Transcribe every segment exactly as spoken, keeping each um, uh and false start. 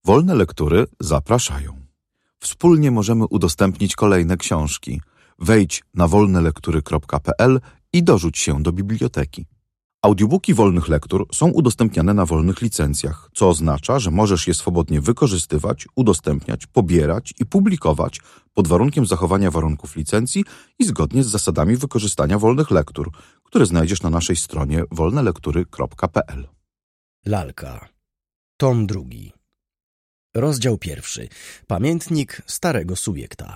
Wolne Lektury zapraszają. Wspólnie możemy udostępnić kolejne książki. Wejdź na wolne lektury kropka p l i dorzuć się do biblioteki. Audiobooki Wolnych Lektur są udostępniane na wolnych licencjach, co oznacza, że możesz je swobodnie wykorzystywać, udostępniać, pobierać i publikować pod warunkiem zachowania warunków licencji i zgodnie z zasadami wykorzystania wolnych lektur, które znajdziesz na naszej stronie wolne lektury kropka p l. Lalka. Tom drugi. Rozdział pierwszy. Pamiętnik starego subiekta.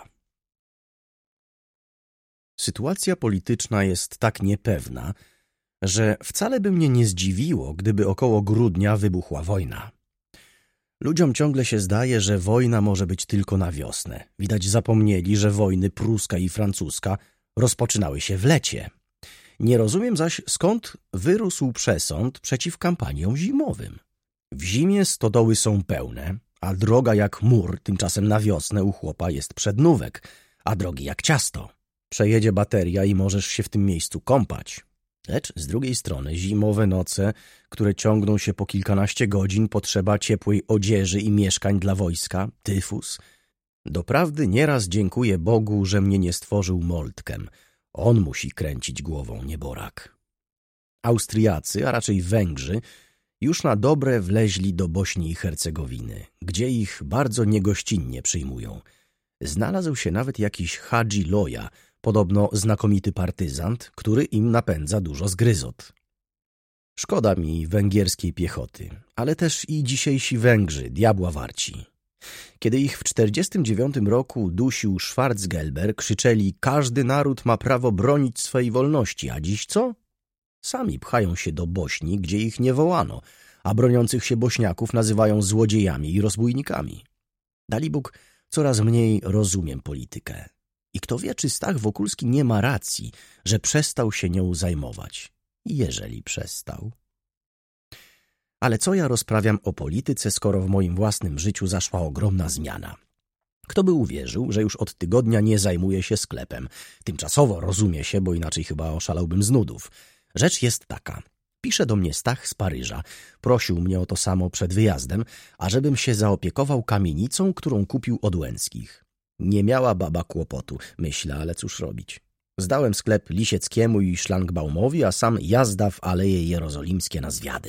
Sytuacja polityczna jest tak niepewna, że wcale by mnie nie zdziwiło, gdyby około grudnia wybuchła wojna. Ludziom ciągle się zdaje, że wojna może być tylko na wiosnę. Widać zapomnieli, że wojny pruska i francuska rozpoczynały się w lecie. Nie rozumiem zaś, skąd wyrósł przesąd przeciw kampaniom zimowym. W zimie stodoły są pełne, a droga jak mur, tymczasem na wiosnę u chłopa jest przednówek, a drogi jak ciasto. Przejedzie bateria i możesz się w tym miejscu kąpać. Lecz z drugiej strony zimowe noce, które ciągną się po kilkanaście godzin, potrzeba ciepłej odzieży i mieszkań dla wojska, tyfus. Doprawdy nieraz dziękuję Bogu, że mnie nie stworzył Moltkem. On musi kręcić głową, nieborak. Austriacy, a raczej Węgrzy, już na dobre wleźli do Bośni i Hercegowiny, gdzie ich bardzo niegościnnie przyjmują. Znalazł się nawet jakiś Hadzi Loja, podobno znakomity partyzant, który im napędza dużo zgryzot. Szkoda mi węgierskiej piechoty, ale też i dzisiejsi Węgrzy, diabła warci. Kiedy ich w czterdziestym dziewiątym roku dusił Schwarzgelber, krzyczeli: każdy naród ma prawo bronić swej wolności, a dziś co? Sami pchają się do Bośni, gdzie ich nie wołano, a broniących się Bośniaków nazywają złodziejami i rozbójnikami. Dalibóg, coraz mniej rozumiem politykę. I kto wie, czy Stach Wokulski nie ma racji, że przestał się nią zajmować. Jeżeli przestał. Ale co ja rozprawiam o polityce, skoro w moim własnym życiu zaszła ogromna zmiana? Kto by uwierzył, że już od tygodnia nie zajmuję się sklepem? Tymczasowo, rozumie się, bo inaczej chyba oszalałbym z nudów. Rzecz jest taka. Pisze do mnie Stach z Paryża. Prosił mnie o to samo przed wyjazdem, ażebym się zaopiekował kamienicą, którą kupił od Łęckich. Nie miała baba kłopotu, myślę, ale cóż robić. Zdałem sklep Lisieckiemu i Szlangbaumowi, a sam jazda w Aleje Jerozolimskie na zwiady.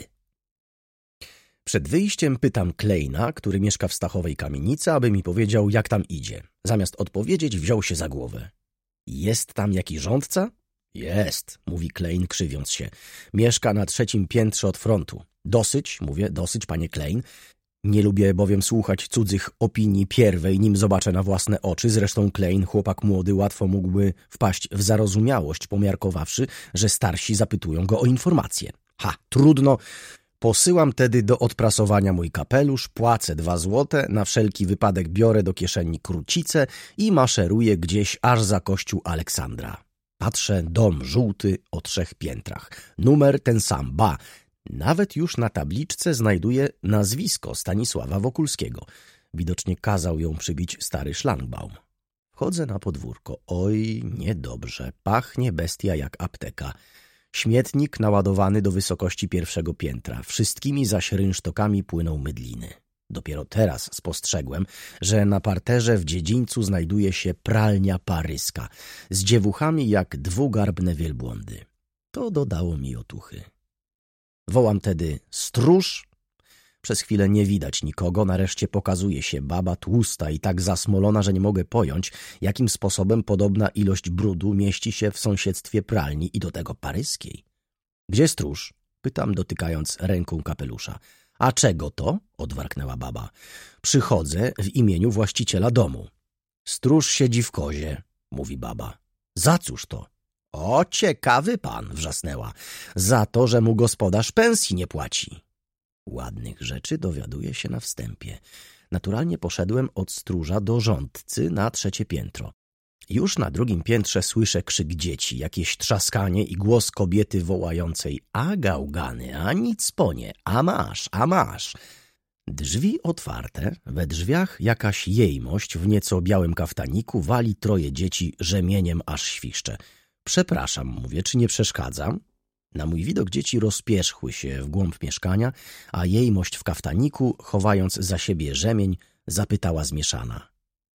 Przed wyjściem pytam Kleina, który mieszka w Stachowej kamienicy, aby mi powiedział, jak tam idzie. Zamiast odpowiedzieć, wziął się za głowę. Jest tam jakiś rządca? Jest, mówi Klein, krzywiąc się. Mieszka na trzecim piętrze od frontu. Dosyć, mówię, dosyć, panie Klein. Nie lubię bowiem słuchać cudzych opinii pierwej, nim zobaczę na własne oczy. Zresztą Klein, chłopak młody, łatwo mógłby wpaść w zarozumiałość, pomiarkowawszy, że starsi zapytują go o informacje. Ha, trudno. Posyłam tedy do odprasowania mój kapelusz, płacę dwa złote, na wszelki wypadek biorę do kieszeni krucicę i maszeruję gdzieś aż za kościół Aleksandra. Patrzę, dom żółty o trzech piętrach. Numer ten sam, ba. Nawet już na tabliczce znajduję nazwisko Stanisława Wokulskiego. Widocznie kazał ją przybić stary Szlangbaum. Wchodzę na podwórko. Oj, niedobrze. Pachnie bestia jak apteka. Śmietnik naładowany do wysokości pierwszego piętra. Wszystkimi zaś rynsztokami płyną mydliny. Dopiero teraz spostrzegłem, że na parterze w dziedzińcu znajduje się pralnia paryska z dziewuchami jak dwugarbne wielbłądy. To dodało mi otuchy. Wołam tedy: stróż! Przez chwilę nie widać nikogo, nareszcie pokazuje się baba tłusta i tak zasmolona, że nie mogę pojąć, jakim sposobem podobna ilość brudu mieści się w sąsiedztwie pralni i do tego paryskiej. Gdzie stróż? Pytam, dotykając ręką kapelusza. A czego to? Odwarknęła baba. Przychodzę w imieniu właściciela domu. Stróż siedzi w kozie, mówi baba. Za cóż to? O, ciekawy pan, wrzasnęła. Za to, że mu gospodarz pensji nie płaci. Ładnych rzeczy dowiaduje się na wstępie. Naturalnie poszedłem od stróża do rządcy na trzecie piętro. Już na drugim piętrze słyszę krzyk dzieci, jakieś trzaskanie i głos kobiety wołającej: a gałgany, a nic ponie, a masz, a masz. Drzwi otwarte, we drzwiach jakaś jejmość w nieco białym kaftaniku wali troje dzieci rzemieniem, aż świszcze. Przepraszam, mówię, czy nie przeszkadzam? Na mój widok dzieci rozpierzchły się w głąb mieszkania, a jejmość w kaftaniku, chowając za siebie rzemień, zapytała zmieszana.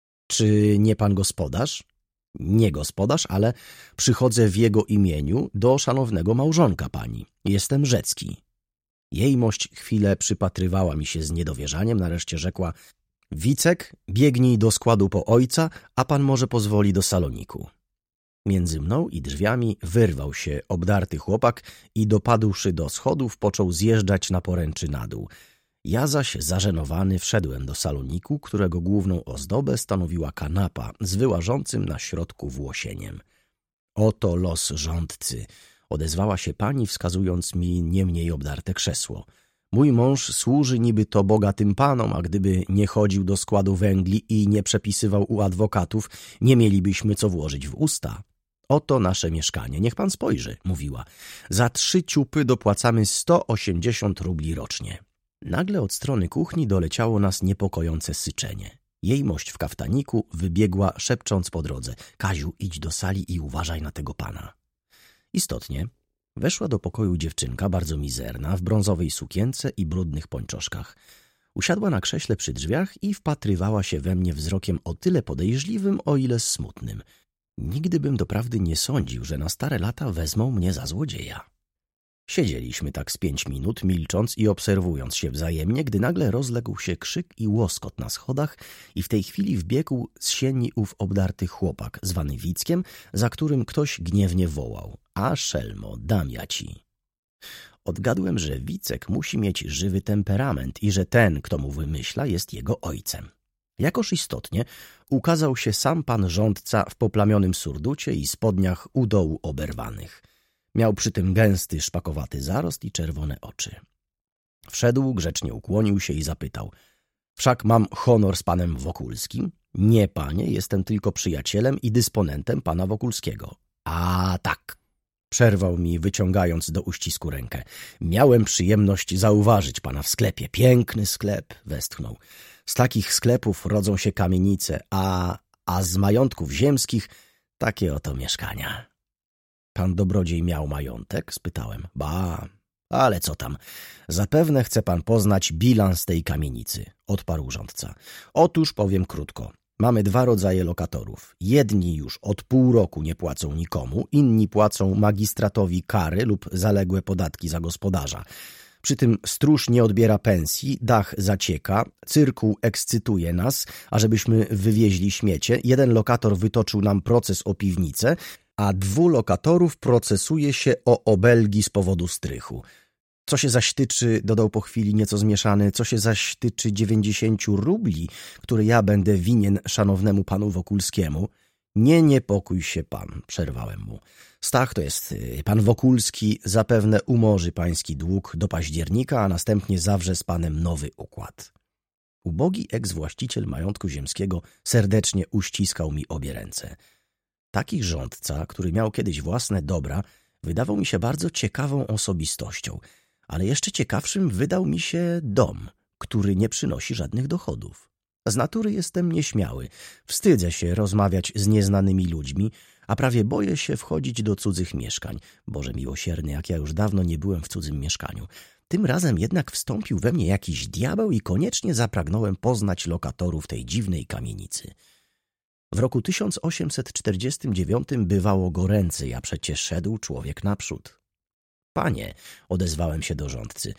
Czy nie pan gospodarz? Nie gospodarz, ale przychodzę w jego imieniu do szanownego małżonka pani. Jestem Rzecki. Jejmość chwilę przypatrywała mi się z niedowierzaniem, nareszcie rzekła: Wicek, biegnij do składu po ojca, a pan może pozwoli do saloniku. Między mną i drzwiami wyrwał się obdarty chłopak i dopadłszy do schodów, począł zjeżdżać na poręczy na dół. Ja zaś zażenowany wszedłem do saloniku, którego główną ozdobę stanowiła kanapa z wyłażącym na środku włosieniem. Oto los rządcy, odezwała się pani, wskazując mi nie mniej obdarte krzesło. Mój mąż służy niby to bogatym panom, a gdyby nie chodził do składu węgli i nie przepisywał u adwokatów, nie mielibyśmy co włożyć w usta. Oto nasze mieszkanie, niech pan spojrzy, mówiła. Za trzy ciupy dopłacamy sto osiemdziesiąt rubli rocznie. Nagle od strony kuchni doleciało nas niepokojące syczenie. Jejmość w kaftaniku wybiegła, szepcząc po drodze: Kaziu, idź do sali i uważaj na tego pana. Istotnie, weszła do pokoju dziewczynka, bardzo mizerna, w brązowej sukience i brudnych pończoszkach. Usiadła na krześle przy drzwiach i wpatrywała się we mnie wzrokiem o tyle podejrzliwym, o ile smutnym. Nigdy bym doprawdy nie sądził, że na stare lata wezmą mnie za złodzieja. Siedzieliśmy tak z pięć minut, milcząc i obserwując się wzajemnie, gdy nagle rozległ się krzyk i łoskot na schodach i w tej chwili wbiegł z sieni ów obdarty chłopak, zwany Wickiem, za którym ktoś gniewnie wołał: A szelmo, dam ja ci. Odgadłem, że Wicek musi mieć żywy temperament i że ten, kto mu wymyśla, jest jego ojcem. Jakoż istotnie ukazał się sam pan rządca w poplamionym surducie i spodniach u dołu oberwanych. Miał przy tym gęsty, szpakowaty zarost i czerwone oczy. Wszedł, grzecznie ukłonił się i zapytał: Wszak mam honor z panem Wokulskim? Nie, panie, jestem tylko przyjacielem i dysponentem pana Wokulskiego. A tak, przerwał mi, wyciągając do uścisku rękę. Miałem przyjemność zauważyć pana w sklepie. Piękny sklep, westchnął. Z takich sklepów rodzą się kamienice, a, a z majątków ziemskich takie oto mieszkania. Pan dobrodziej miał majątek? Spytałem. Ba, ale co tam? Zapewne chce pan poznać bilans tej kamienicy, odparł rządca. Otóż powiem krótko. Mamy dwa rodzaje lokatorów. Jedni już od pół roku nie płacą nikomu, inni płacą magistratowi kary lub zaległe podatki za gospodarza. Przy tym stróż nie odbiera pensji, dach zacieka, cyrkuł ekscytuje nas, ażebyśmy wywieźli śmiecie. Jeden lokator wytoczył nam proces o piwnicę, a dwu lokatorów procesuje się o obelgi z powodu strychu. Co się zaś tyczy, dodał po chwili nieco zmieszany, co się zaś tyczy dziewięćdziesięciu rubli, które ja będę winien szanownemu panu Wokulskiemu, nie niepokój się pan, przerwałem mu. Stach to jest pan Wokulski, zapewne umorzy pański dług do października, a następnie zawrze z panem nowy układ. Ubogi eks-właściciel majątku ziemskiego serdecznie uściskał mi obie ręce. Taki rządca, który miał kiedyś własne dobra, wydawał mi się bardzo ciekawą osobistością, ale jeszcze ciekawszym wydał mi się dom, który nie przynosi żadnych dochodów. Z natury jestem nieśmiały, wstydzę się rozmawiać z nieznanymi ludźmi, a prawie boję się wchodzić do cudzych mieszkań. Boże miłosierny, jak ja już dawno nie byłem w cudzym mieszkaniu. Tym razem jednak wstąpił we mnie jakiś diabeł i koniecznie zapragnąłem poznać lokatorów tej dziwnej kamienicy. W roku tysiąc osiemset czterdziestym dziewiątym bywało goręcej, a przecie szedł człowiek naprzód. Panie, odezwałem się do rządcy,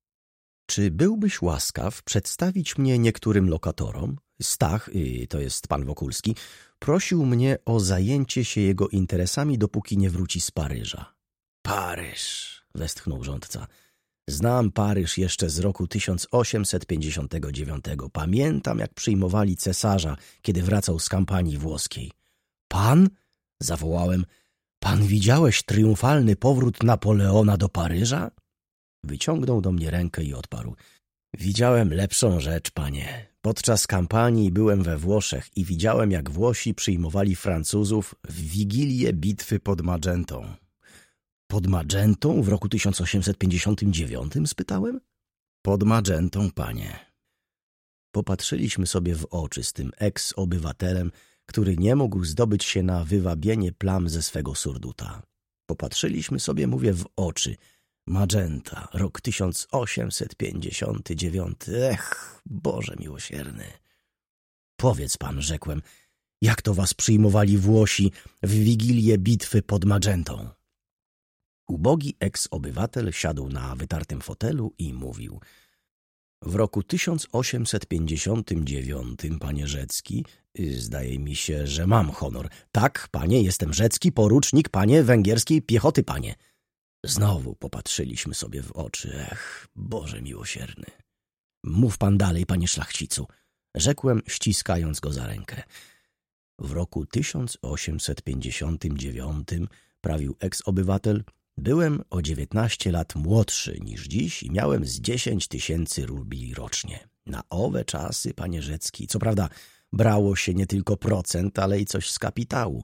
czy byłbyś łaskaw przedstawić mnie niektórym lokatorom? Stach, yy, to jest pan Wokulski, prosił mnie o zajęcie się jego interesami, dopóki nie wróci z Paryża. Paryż, westchnął rządca. Znam Paryż jeszcze z roku tysiąc osiemset pięćdziesiątego dziewiątego. Pamiętam, jak przyjmowali cesarza, kiedy wracał z kampanii włoskiej. Pan? Zawołałem. Pan widziałeś triumfalny powrót Napoleona do Paryża? Wyciągnął do mnie rękę i odparł. Widziałem lepszą rzecz, panie. Podczas kampanii byłem we Włoszech i widziałem, jak Włosi przyjmowali Francuzów w wigilię bitwy pod Magentą. Pod Magentą w roku tysiąc osiemset pięćdziesiątym dziewiątym? Spytałem. Pod Magentą, panie. Popatrzyliśmy sobie w oczy z tym eks-obywatelem, który nie mógł zdobyć się na wywabienie plam ze swego surduta. Popatrzyliśmy sobie, mówię, w oczy. Magenta, rok tysiąc osiemset pięćdziesiąty dziewiąty. Ech, Boże miłosierny. Powiedz pan, rzekłem, jak to was przyjmowali Włosi w wigilię bitwy pod Magentą? Ubogi eks-obywatel siadł na wytartym fotelu i mówił: w roku tysiąc osiemset pięćdziesiątym dziewiątym, panie Rzecki, zdaje mi się, że mam honor. Tak, panie, jestem Rzecki, porucznik, panie, węgierskiej piechoty, panie. Znowu popatrzyliśmy sobie w oczy. Ech, Boże miłosierny. Mów pan dalej, panie szlachcicu, rzekłem, ściskając go za rękę. W roku tysiąc osiemset pięćdziesiątym dziewiątym, prawił eks-obywatel, byłem o dziewiętnaście lat młodszy niż dziś i miałem z dziesięć tysięcy rubli rocznie. Na owe czasy, panie Rzecki, co prawda brało się nie tylko procent, ale i coś z kapitału.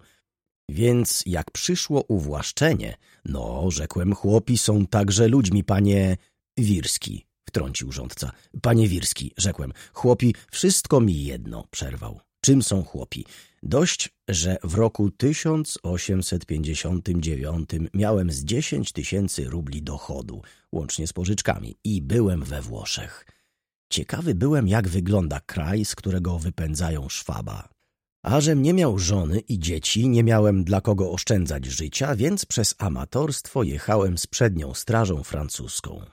Więc jak przyszło uwłaszczenie, no, rzekłem, chłopi są także ludźmi, panie Wirski, wtrącił rządca. Panie Wirski, rzekłem, chłopi, wszystko mi jedno, przerwał. Czym są chłopi? Dość, że w roku tysiąc osiemset pięćdziesiątym dziewiątym miałem z dziesięć tysięcy rubli dochodu, łącznie z pożyczkami, i byłem we Włoszech. Ciekawy byłem, jak wygląda kraj, z którego wypędzają Szwaba. A żem nie miał żony i dzieci, nie miałem dla kogo oszczędzać życia, więc przez amatorstwo jechałem z przednią strażą francuską.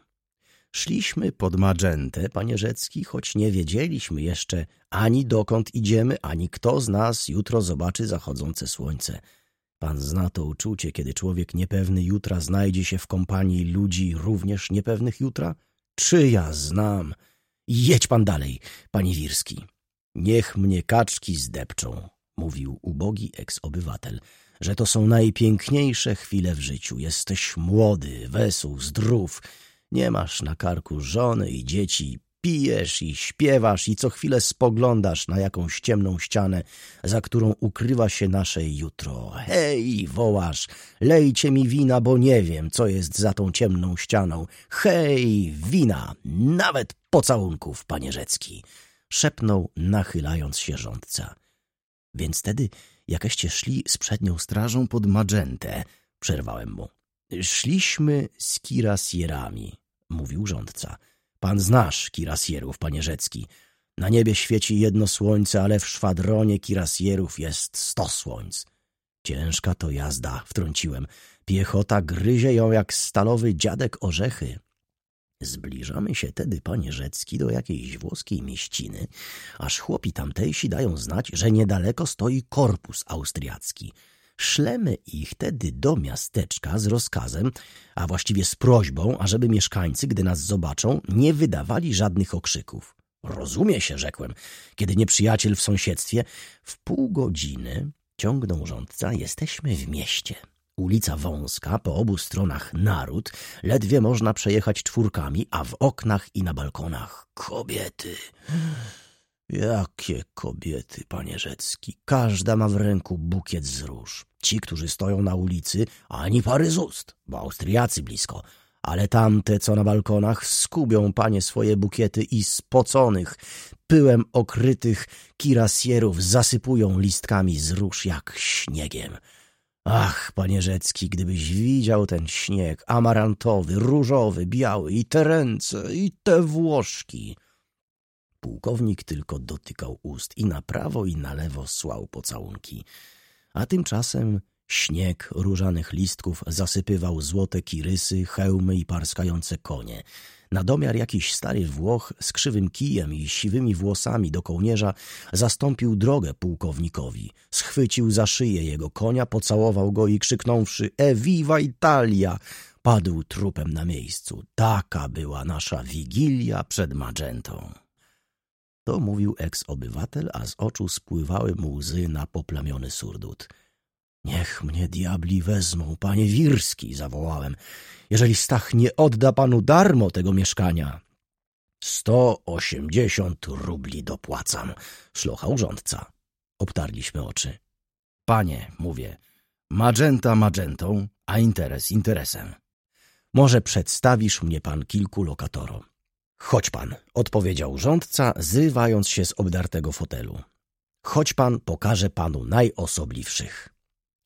Szliśmy pod Magentę, panie Rzecki, choć nie wiedzieliśmy jeszcze ani dokąd idziemy, ani kto z nas jutro zobaczy zachodzące słońce. Pan zna to uczucie, kiedy człowiek niepewny jutra znajdzie się w kompanii ludzi również niepewnych jutra? Czy ja znam? Jedź pan dalej, panie Wirski. Niech mnie kaczki zdepczą, mówił ubogi eks-obywatel, że to są najpiękniejsze chwile w życiu. Jesteś młody, wesół, zdrów, nie masz na karku żony i dzieci, pijesz i śpiewasz i co chwilę spoglądasz na jakąś ciemną ścianę, za którą ukrywa się nasze jutro. Hej, wołasz, lejcie mi wina, bo nie wiem, co jest za tą ciemną ścianą. Hej, wina, nawet pocałunków, panie Rzecki, szepnął, nachylając się rządca. Więc wtedy, jakeście szli z przednią strażą pod Magentę, przerwałem mu. Szliśmy z kirasjerami, mówił rządca. Pan znasz kirasjerów, panie Rzecki. Na niebie świeci jedno słońce, ale w szwadronie kirasjerów jest sto słońc. Ciężka to jazda, wtrąciłem. Piechota gryzie ją jak stalowy dziadek orzechy. Zbliżamy się tedy, panie Rzecki, do jakiejś włoskiej mieściny, aż chłopi tamtejsi dają znać, że niedaleko stoi korpus austriacki. Szlemy ich tedy do miasteczka z rozkazem, a właściwie z prośbą, ażeby mieszkańcy, gdy nas zobaczą, nie wydawali żadnych okrzyków. Rozumie się, rzekłem, kiedy nieprzyjaciel w sąsiedztwie. W pół godziny, ciągnął rządca, jesteśmy w mieście. Ulica wąska, po obu stronach naród, ledwie można przejechać czwórkami, a w oknach i na balkonach kobiety. Jakie kobiety, panie Rzecki, każda ma w ręku bukiet z róż. Ci, którzy stoją na ulicy, ani pary z ust, bo Austriacy blisko, ale tamte, co na balkonach, skubią, panie, swoje bukiety i spoconych, pyłem okrytych kirasjerów zasypują listkami z róż jak śniegiem. Ach, panie Rzecki, gdybyś widział ten śnieg, amarantowy, różowy, biały, i te ręce, i te włoszki. Pułkownik tylko dotykał ust i na prawo i na lewo słał pocałunki. A tymczasem śnieg różanych listków zasypywał złote kirysy, hełmy i parskające konie. Na domiar jakiś stary Włoch z krzywym kijem i siwymi włosami do kołnierza zastąpił drogę pułkownikowi. Schwycił za szyję jego konia, pocałował go i krzyknąwszy „E viva Italia!” padł trupem na miejscu. Taka była nasza wigilia przed Magentą. To mówił eks-obywatel, a z oczu spływały mu łzy na poplamiony surdut. Niech mnie diabli wezmą, panie Wirski, zawołałem, jeżeli Stach nie odda panu darmo tego mieszkania. Sto osiemdziesiąt rubli dopłacam, szlochał rządca. Obtarliśmy oczy. Panie, mówię, Magenta Magentą, a interes interesem. Może przedstawisz mnie pan kilku lokatorom. Chodź pan, odpowiedział rządca, zrywając się z obdartego fotelu. Chodź pan, pokażę panu najosobliwszych.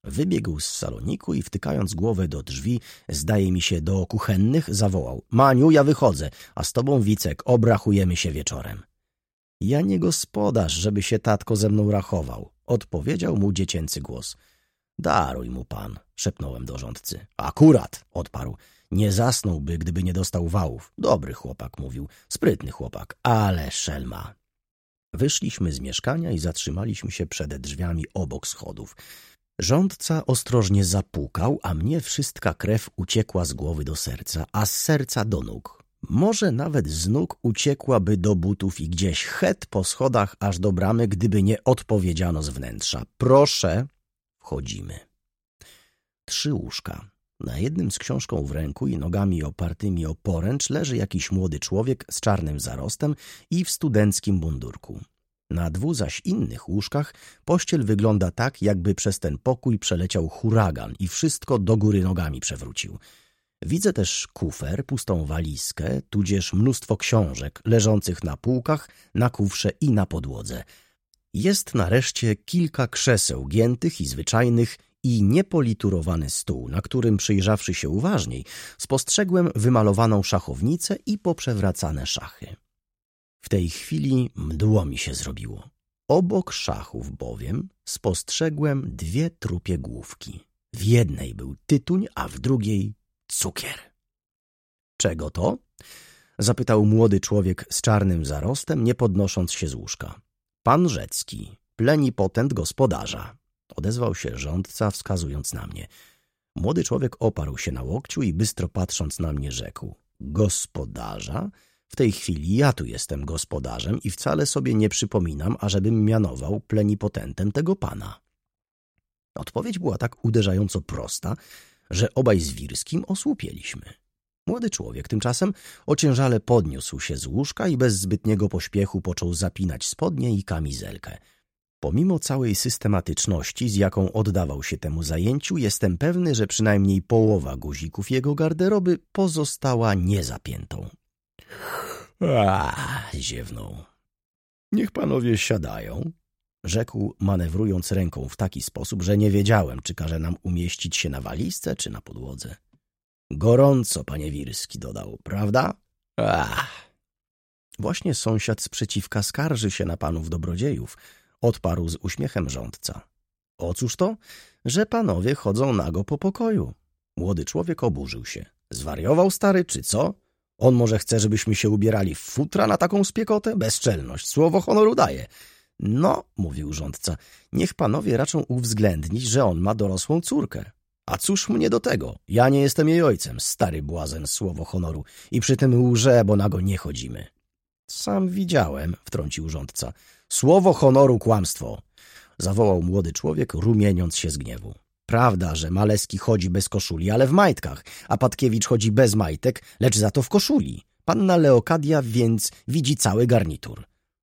Wybiegł z saloniku i wtykając głowę do drzwi, zdaje mi się do kuchennych, zawołał: Maniu, ja wychodzę, a z tobą, Wicek, obrachujemy się wieczorem. Ja nie gospodarz, żeby się tatko ze mną rachował, odpowiedział mu dziecięcy głos. Daruj mu pan, szepnąłem do rządcy. Akurat, odparł. Nie zasnąłby, gdyby nie dostał wałów. Dobry chłopak, mówił, sprytny chłopak, ale szelma. Wyszliśmy z mieszkania i zatrzymaliśmy się przed drzwiami obok schodów. Rządca ostrożnie zapukał, a mnie wszystka krew uciekła z głowy do serca, a z serca do nóg. Może nawet z nóg uciekłaby do butów i gdzieś het po schodach aż do bramy, gdyby nie odpowiedziano z wnętrza. Proszę, wchodzimy. Trzy łóżka. Na jednym z książką w ręku i nogami opartymi o poręcz leży jakiś młody człowiek z czarnym zarostem i w studenckim mundurku. Na dwu zaś innych łóżkach pościel wygląda tak, jakby przez ten pokój przeleciał huragan i wszystko do góry nogami przewrócił. Widzę też kufer, pustą walizkę, tudzież mnóstwo książek leżących na półkach, na kufrze i na podłodze. Jest nareszcie kilka krzeseł giętych i zwyczajnych i niepoliturowany stół, na którym, przyjrzawszy się uważniej, spostrzegłem wymalowaną szachownicę i poprzewracane szachy. W tej chwili mdło mi się zrobiło. Obok szachów bowiem spostrzegłem dwie trupie główki. W jednej był tytuń, a w drugiej cukier. Czego to? Zapytał młody człowiek z czarnym zarostem, nie podnosząc się z łóżka. Pan Rzecki, plenipotent gospodarza. Odezwał się rządca, wskazując na mnie. Młody człowiek oparł się na łokciu i bystro patrząc na mnie rzekł. Gospodarza? W tej chwili ja tu jestem gospodarzem i wcale sobie nie przypominam, ażebym mianował plenipotentem tego pana. Odpowiedź była tak uderzająco prosta, że obaj z Wirskim osłupieliśmy. Młody człowiek tymczasem ociężale podniósł się z łóżka i bez zbytniego pośpiechu począł zapinać spodnie i kamizelkę. Pomimo całej systematyczności, z jaką oddawał się temu zajęciu, jestem pewny, że przynajmniej połowa guzików jego garderoby pozostała niezapiętą. Aaa, ziewnął. Niech panowie siadają, rzekł, manewrując ręką w taki sposób, że nie wiedziałem, czy każe nam umieścić się na walizce, czy na podłodze. Gorąco, panie Wirski, dodał, prawda? Ach. Właśnie sąsiad sprzeciwka skarży się na panów dobrodziejów, odparł z uśmiechem rządca. O cóż to? Że panowie chodzą nago po pokoju. Młody człowiek oburzył się. Zwariował stary, czy co? On może chce, żebyśmy się ubierali w futra na taką spiekotę? Bezczelność, słowo honoru daje. No, mówił rządca, niech panowie raczą uwzględnić, że on ma dorosłą córkę. A cóż mnie do tego? Ja nie jestem jej ojcem, stary błazen, słowo honoru. I przy tym łże, bo nago nie chodzimy. Sam widziałem, wtrącił rządca. Słowo honoru, kłamstwo! Zawołał młody człowiek, rumieniąc się z gniewu. Prawda, że Maleski chodzi bez koszuli, ale w majtkach, a Patkiewicz chodzi bez majtek, lecz za to w koszuli. Panna Leokadia więc widzi cały garnitur.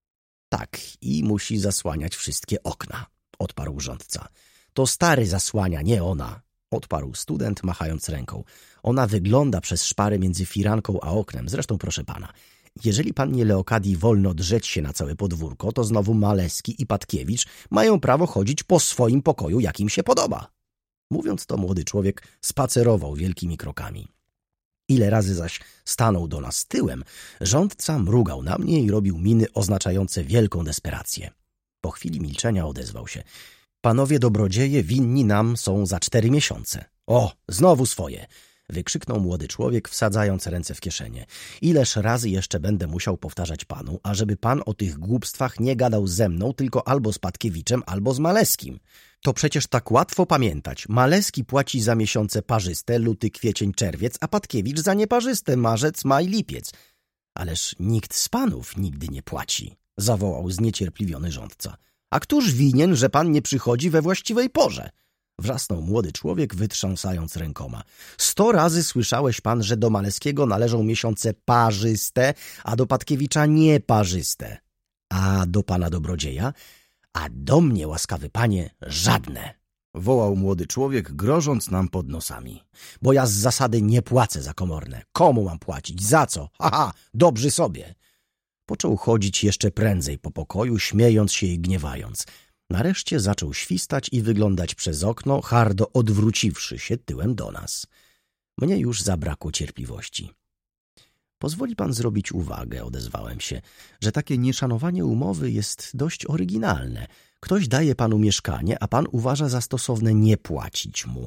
Tak, i musi zasłaniać wszystkie okna, odparł rządca. To stary zasłania, nie ona, odparł student, machając ręką. Ona wygląda przez szparę między firanką a oknem, zresztą proszę pana. Jeżeli pannie Leokadii wolno drzeć się na całe podwórko, to znowu Maleski i Patkiewicz mają prawo chodzić po swoim pokoju, jak im się podoba. Mówiąc to, młody człowiek spacerował wielkimi krokami. Ile razy zaś stanął do nas tyłem, rządca mrugał na mnie i robił miny oznaczające wielką desperację. Po chwili milczenia odezwał się. Panowie dobrodzieje winni nam są za cztery miesiące. O, znowu swoje! Wykrzyknął młody człowiek, wsadzając ręce w kieszenie. Ileż razy jeszcze będę musiał powtarzać panu, ażeby pan o tych głupstwach nie gadał ze mną, tylko albo z Patkiewiczem, albo z Maleskim. To przecież tak łatwo pamiętać. Maleski płaci za miesiące parzyste, luty, kwiecień, czerwiec, a Patkiewicz za nieparzyste, marzec, maj, lipiec. Ależ nikt z panów nigdy nie płaci, zawołał zniecierpliwiony rządca. A któż winien, że pan nie przychodzi we właściwej porze? Wrzasnął młody człowiek, wytrząsając rękoma. Sto razy słyszałeś pan, że do Maleskiego należą miesiące parzyste, a do Patkiewicza nieparzyste. A do pana dobrodzieja? A do mnie, łaskawy panie, żadne. Wołał młody człowiek, grożąc nam pod nosami. Bo ja z zasady nie płacę za komorne. Komu mam płacić? Za co? Haha, dobrzy sobie. Począł chodzić jeszcze prędzej po pokoju, śmiejąc się i gniewając. Nareszcie zaczął świstać i wyglądać przez okno, hardo odwróciwszy się tyłem do nas. Mnie już zabrakło cierpliwości. Pozwoli pan zrobić uwagę, odezwałem się, że takie nieszanowanie umowy jest dość oryginalne. Ktoś daje panu mieszkanie, a pan uważa za stosowne nie płacić mu.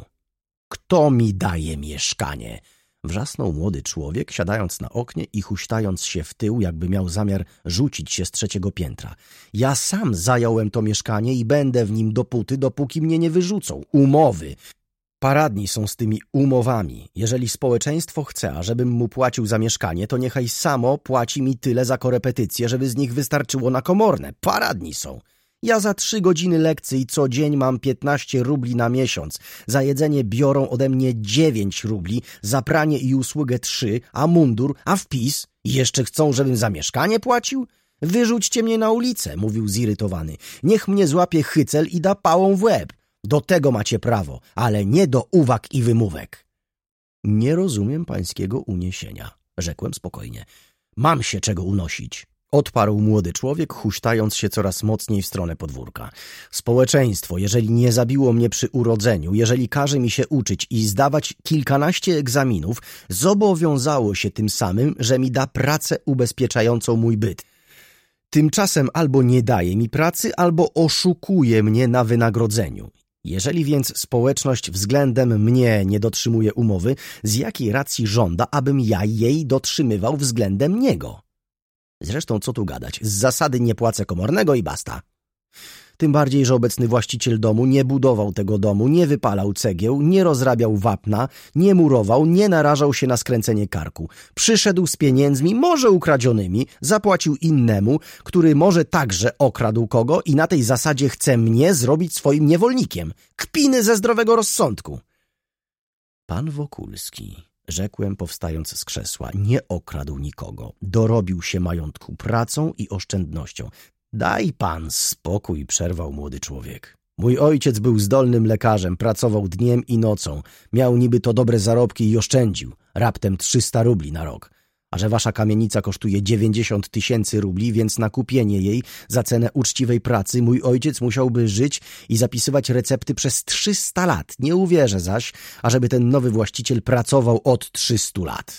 Kto mi daje mieszkanie? Wrzasnął młody człowiek, siadając na oknie i huśtając się w tył, jakby miał zamiar rzucić się z trzeciego piętra. Ja sam zająłem to mieszkanie i będę w nim dopóty, dopóki mnie nie wyrzucą. Umowy. Paradni są z tymi umowami. Jeżeli społeczeństwo chce, ażebym mu płacił za mieszkanie, to niechaj samo płaci mi tyle za korepetycje, żeby z nich wystarczyło na komorne. Paradni są. Ja za trzy godziny lekcji co dzień mam piętnaście rubli na miesiąc. Za jedzenie biorą ode mnie dziewięć rubli, za pranie i usługę trzy, a mundur, a wpis. I jeszcze chcą, żebym za mieszkanie płacił? Wyrzućcie mnie na ulicę, mówił zirytowany. Niech mnie złapie hycel i da pałą w łeb. Do tego macie prawo, ale nie do uwag i wymówek. Nie rozumiem pańskiego uniesienia, rzekłem spokojnie. Mam się czego unosić. Odparł młody człowiek, huśtając się coraz mocniej w stronę podwórka. Społeczeństwo, jeżeli nie zabiło mnie przy urodzeniu, jeżeli każe mi się uczyć i zdawać kilkanaście egzaminów, zobowiązało się tym samym, że mi da pracę ubezpieczającą mój byt. Tymczasem albo nie daje mi pracy, albo oszukuje mnie na wynagrodzeniu. Jeżeli więc społeczność względem mnie nie dotrzymuje umowy, z jakiej racji żąda, abym ja jej dotrzymywał względem niego? Zresztą co tu gadać, z zasady nie płacę komornego i basta. Tym bardziej, że obecny właściciel domu nie budował tego domu, nie wypalał cegieł, nie rozrabiał wapna, nie murował, nie narażał się na skręcenie karku. Przyszedł z pieniędzmi, może ukradzionymi, zapłacił innemu, który może także okradł kogo i na tej zasadzie chce mnie zrobić swoim niewolnikiem. Kpiny ze zdrowego rozsądku. Pan Wokulski, rzekłem powstając z krzesła, nie okradł nikogo. Dorobił się majątku pracą i oszczędnością. Daj pan spokój, przerwał młody człowiek. Mój ojciec był zdolnym lekarzem, pracował dniem i nocą. Miał niby to dobre zarobki i oszczędził. Raptem trzysta rubli na rok. A że wasza kamienica kosztuje dziewięćdziesiąt tysięcy rubli, więc na kupienie jej za cenę uczciwej pracy mój ojciec musiałby żyć i zapisywać recepty przez trzysta lat. Nie uwierzę zaś, ażeby ten nowy właściciel pracował od trzystu lat.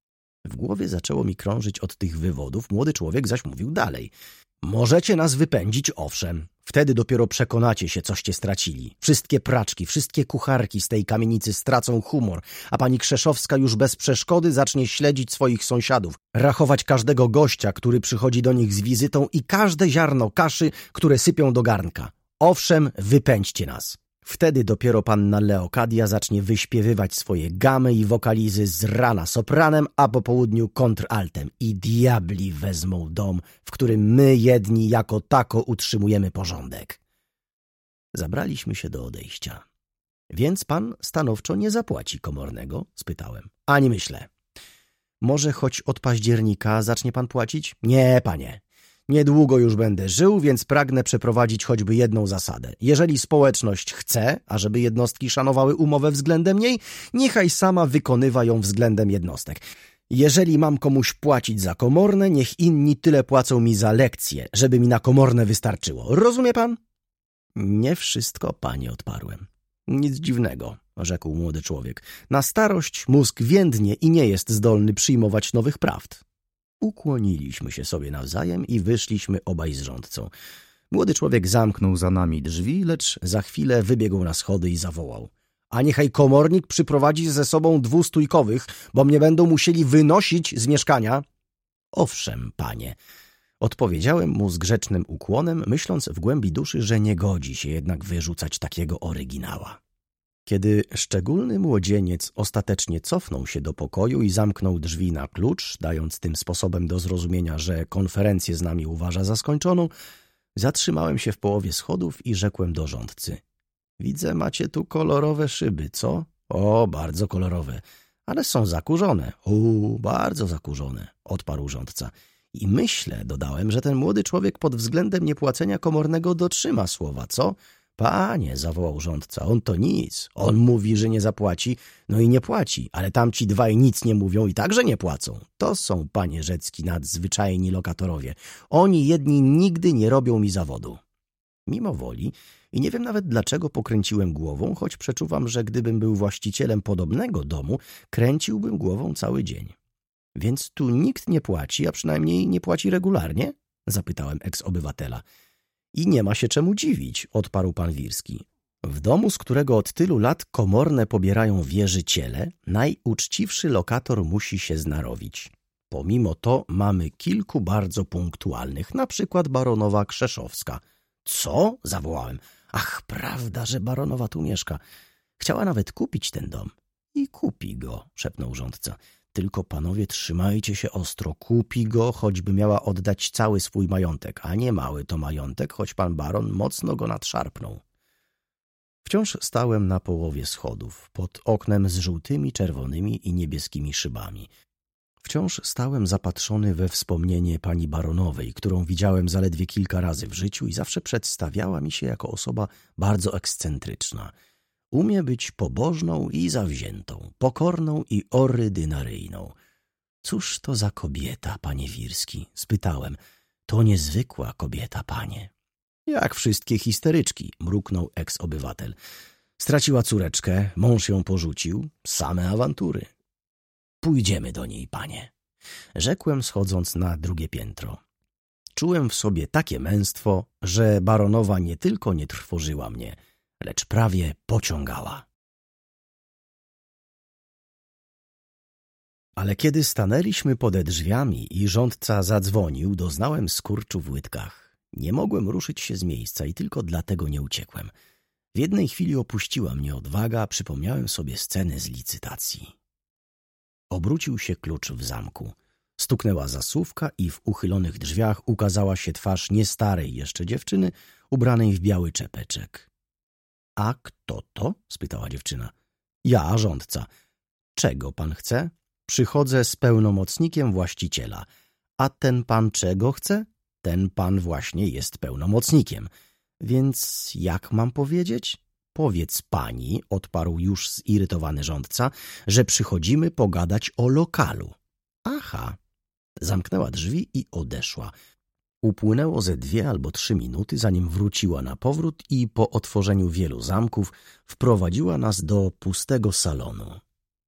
W głowie zaczęło mi krążyć od tych wywodów, młody człowiek zaś mówił dalej. Możecie nas wypędzić, owszem. Wtedy dopiero przekonacie się, coście stracili. Wszystkie praczki, wszystkie kucharki z tej kamienicy stracą humor, a pani Krzeszowska już bez przeszkody zacznie śledzić swoich sąsiadów, rachować każdego gościa, który przychodzi do nich z wizytą i każde ziarno kaszy, które sypią do garnka. Owszem, wypędźcie nas. Wtedy dopiero panna Leokadia zacznie wyśpiewywać swoje gamy i wokalizy z rana sopranem, a po południu kontraltem. I diabli wezmą dom, w którym my jedni jako tako utrzymujemy porządek. Zabraliśmy się do odejścia. Więc pan stanowczo nie zapłaci komornego? Spytałem. Ani myślę. Może choć od października zacznie pan płacić? Nie, panie. Niedługo już będę żył, więc pragnę przeprowadzić choćby jedną zasadę. Jeżeli społeczność chce, ażeby jednostki szanowały umowę względem niej, niechaj sama wykonywa ją względem jednostek. Jeżeli mam komuś płacić za komorne, niech inni tyle płacą mi za lekcje, żeby mi na komorne wystarczyło. Rozumie pan? Nie wszystko, panie, odparłem. Nic dziwnego, rzekł młody człowiek. Na starość mózg więdnie i nie jest zdolny przyjmować nowych prawd. Ukłoniliśmy się sobie nawzajem i wyszliśmy obaj z rządcą. Młody człowiek zamknął za nami drzwi, lecz za chwilę wybiegł na schody i zawołał. A niechaj komornik przyprowadzi ze sobą dwustójkowych, bo mnie będą musieli wynosić z mieszkania. Owszem, panie, odpowiedziałem mu z grzecznym ukłonem, myśląc w głębi duszy, że nie godzi się jednak wyrzucać takiego oryginała. Kiedy szczególny młodzieniec ostatecznie cofnął się do pokoju i zamknął drzwi na klucz, dając tym sposobem do zrozumienia, że konferencję z nami uważa za skończoną, zatrzymałem się w połowie schodów i rzekłem do rządcy. Widzę, macie tu kolorowe szyby, co? O, bardzo kolorowe, ale są zakurzone. O, bardzo zakurzone, odparł rządca. I myślę, dodałem, że ten młody człowiek pod względem niepłacenia komornego dotrzyma słowa, co? Panie, zawołał rządca, on to nic. On mówi, że nie zapłaci, no i nie płaci, ale tamci dwaj nic nie mówią i także nie płacą. To są, panie Rzecki, nadzwyczajni lokatorowie. Oni jedni nigdy nie robią mi zawodu. Mimo woli i nie wiem nawet dlaczego pokręciłem głową, choć przeczuwam, że gdybym był właścicielem podobnego domu, kręciłbym głową cały dzień. Więc tu nikt nie płaci, a przynajmniej nie płaci regularnie? Zapytałem eks-obywatela. I nie ma się czemu dziwić, odparł pan Wirski. W domu, z którego od tylu lat komorne pobierają wierzyciele, najuczciwszy lokator musi się znarowić. Pomimo to mamy kilku bardzo punktualnych, na przykład baronowa Krzeszowska. Co? Zawołałem. Ach, prawda, że baronowa tu mieszka. Chciała nawet kupić ten dom. I kupi go, szepnął rządca. Tylko panowie trzymajcie się ostro, kupi go, choćby miała oddać cały swój majątek, a nie mały to majątek, choć pan baron mocno go nadszarpnął. Wciąż stałem na połowie schodów, pod oknem z żółtymi, czerwonymi i niebieskimi szybami. Wciąż stałem zapatrzony we wspomnienie pani baronowej, którą widziałem zaledwie kilka razy w życiu i zawsze przedstawiała mi się jako osoba bardzo ekscentryczna. Umie być pobożną i zawziętą, pokorną i ordynaryjną. Cóż to za kobieta, panie Wirski? Spytałem. To niezwykła kobieta, panie. Jak wszystkie histeryczki, mruknął eks-obywatel. Straciła córeczkę, mąż ją porzucił, same awantury. Pójdziemy do niej, panie, rzekłem, schodząc na drugie piętro. Czułem w sobie takie męstwo, że baronowa nie tylko nie trwożyła mnie, lecz prawie pociągała. Ale kiedy stanęliśmy pode drzwiami i rządca zadzwonił, doznałem skurczu w łydkach. Nie mogłem ruszyć się z miejsca i tylko dlatego nie uciekłem. W jednej chwili opuściła mnie odwaga, a przypomniałem sobie sceny z licytacji. Obrócił się klucz w zamku. Stuknęła zasówka i w uchylonych drzwiach ukazała się twarz niestarej jeszcze dziewczyny, ubranej w biały czepeczek. — A kto to? — spytała dziewczyna. — Ja, rządca. — Czego pan chce? — Przychodzę z pełnomocnikiem właściciela. — A ten pan czego chce? — Ten pan właśnie jest pełnomocnikiem. — Więc jak mam powiedzieć? — Powiedz pani — odparł już zirytowany rządca — że przychodzimy pogadać o lokalu. — Aha. Zamknęła drzwi i odeszła. Upłynęło ze dwie albo trzy minuty, zanim wróciła na powrót i po otworzeniu wielu zamków wprowadziła nas do pustego salonu.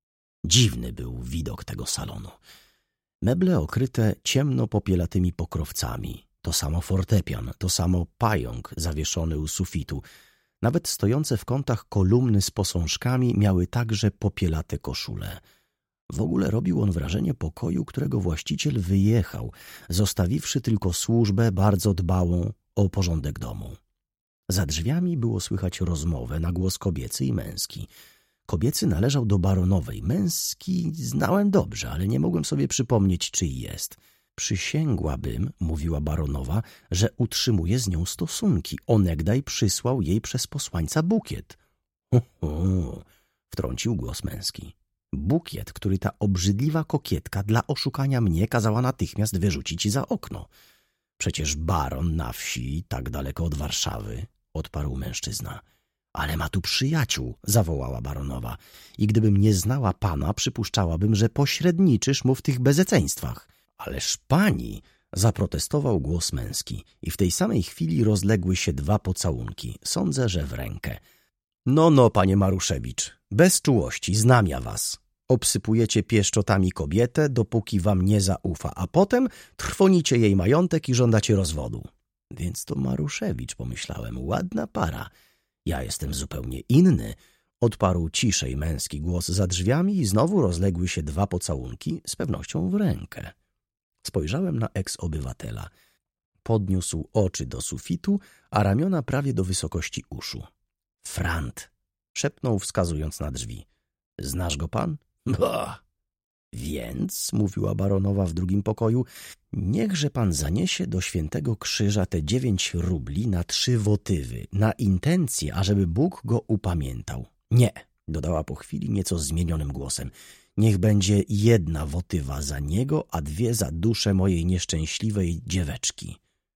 Dziwny był widok tego salonu. Meble okryte ciemno-popielatymi pokrowcami, to samo fortepian, to samo pająk zawieszony u sufitu. Nawet stojące w kątach kolumny z posążkami miały także popielate koszule. W ogóle robił on wrażenie pokoju, którego właściciel wyjechał, zostawiwszy tylko służbę bardzo dbałą o porządek domu. Za drzwiami było słychać rozmowę na głos kobiecy i męski. Kobiecy należał do baronowej, męski znałem dobrze, ale nie mogłem sobie przypomnieć, czyj jest. Przysięgłabym, mówiła baronowa, że utrzymuje z nią stosunki. Onegdaj przysłał jej przez posłańca bukiet. Ho, ho, wtrącił głos męski. Bukiet, który ta obrzydliwa kokietka dla oszukania mnie kazała natychmiast wyrzucić za okno. Przecież baron na wsi, tak daleko od Warszawy, odparł mężczyzna. Ale ma tu przyjaciół, zawołała baronowa. I gdybym nie znała pana, przypuszczałabym, że pośredniczysz mu w tych bezeceństwach. Ależ pani, zaprotestował głos męski i w tej samej chwili rozległy się dwa pocałunki. Sądzę, że w rękę. No, no, panie Maruszewicz, bez czułości, znam ja was. Obsypujecie pieszczotami kobietę, dopóki wam nie zaufa, a potem trwonicie jej majątek i żądacie rozwodu. Więc to Maruszewicz, pomyślałem, ładna para. Ja jestem zupełnie inny. Odparł ciszej męski głos za drzwiami i znowu rozległy się dwa pocałunki, z pewnością w rękę. Spojrzałem na eks-obywatela. Podniósł oczy do sufitu, a ramiona prawie do wysokości uszu. Frant, szepnął wskazując na drzwi. Znasz go pan? Bah. Więc, mówiła baronowa w drugim pokoju, niechże pan zaniesie do Świętego Krzyża te dziewięć rubli na trzy wotywy, na intencję, ażeby Bóg go upamiętał. Nie, dodała po chwili nieco zmienionym głosem. Niech będzie jedna wotywa za niego, a dwie za duszę mojej nieszczęśliwej dzieweczki.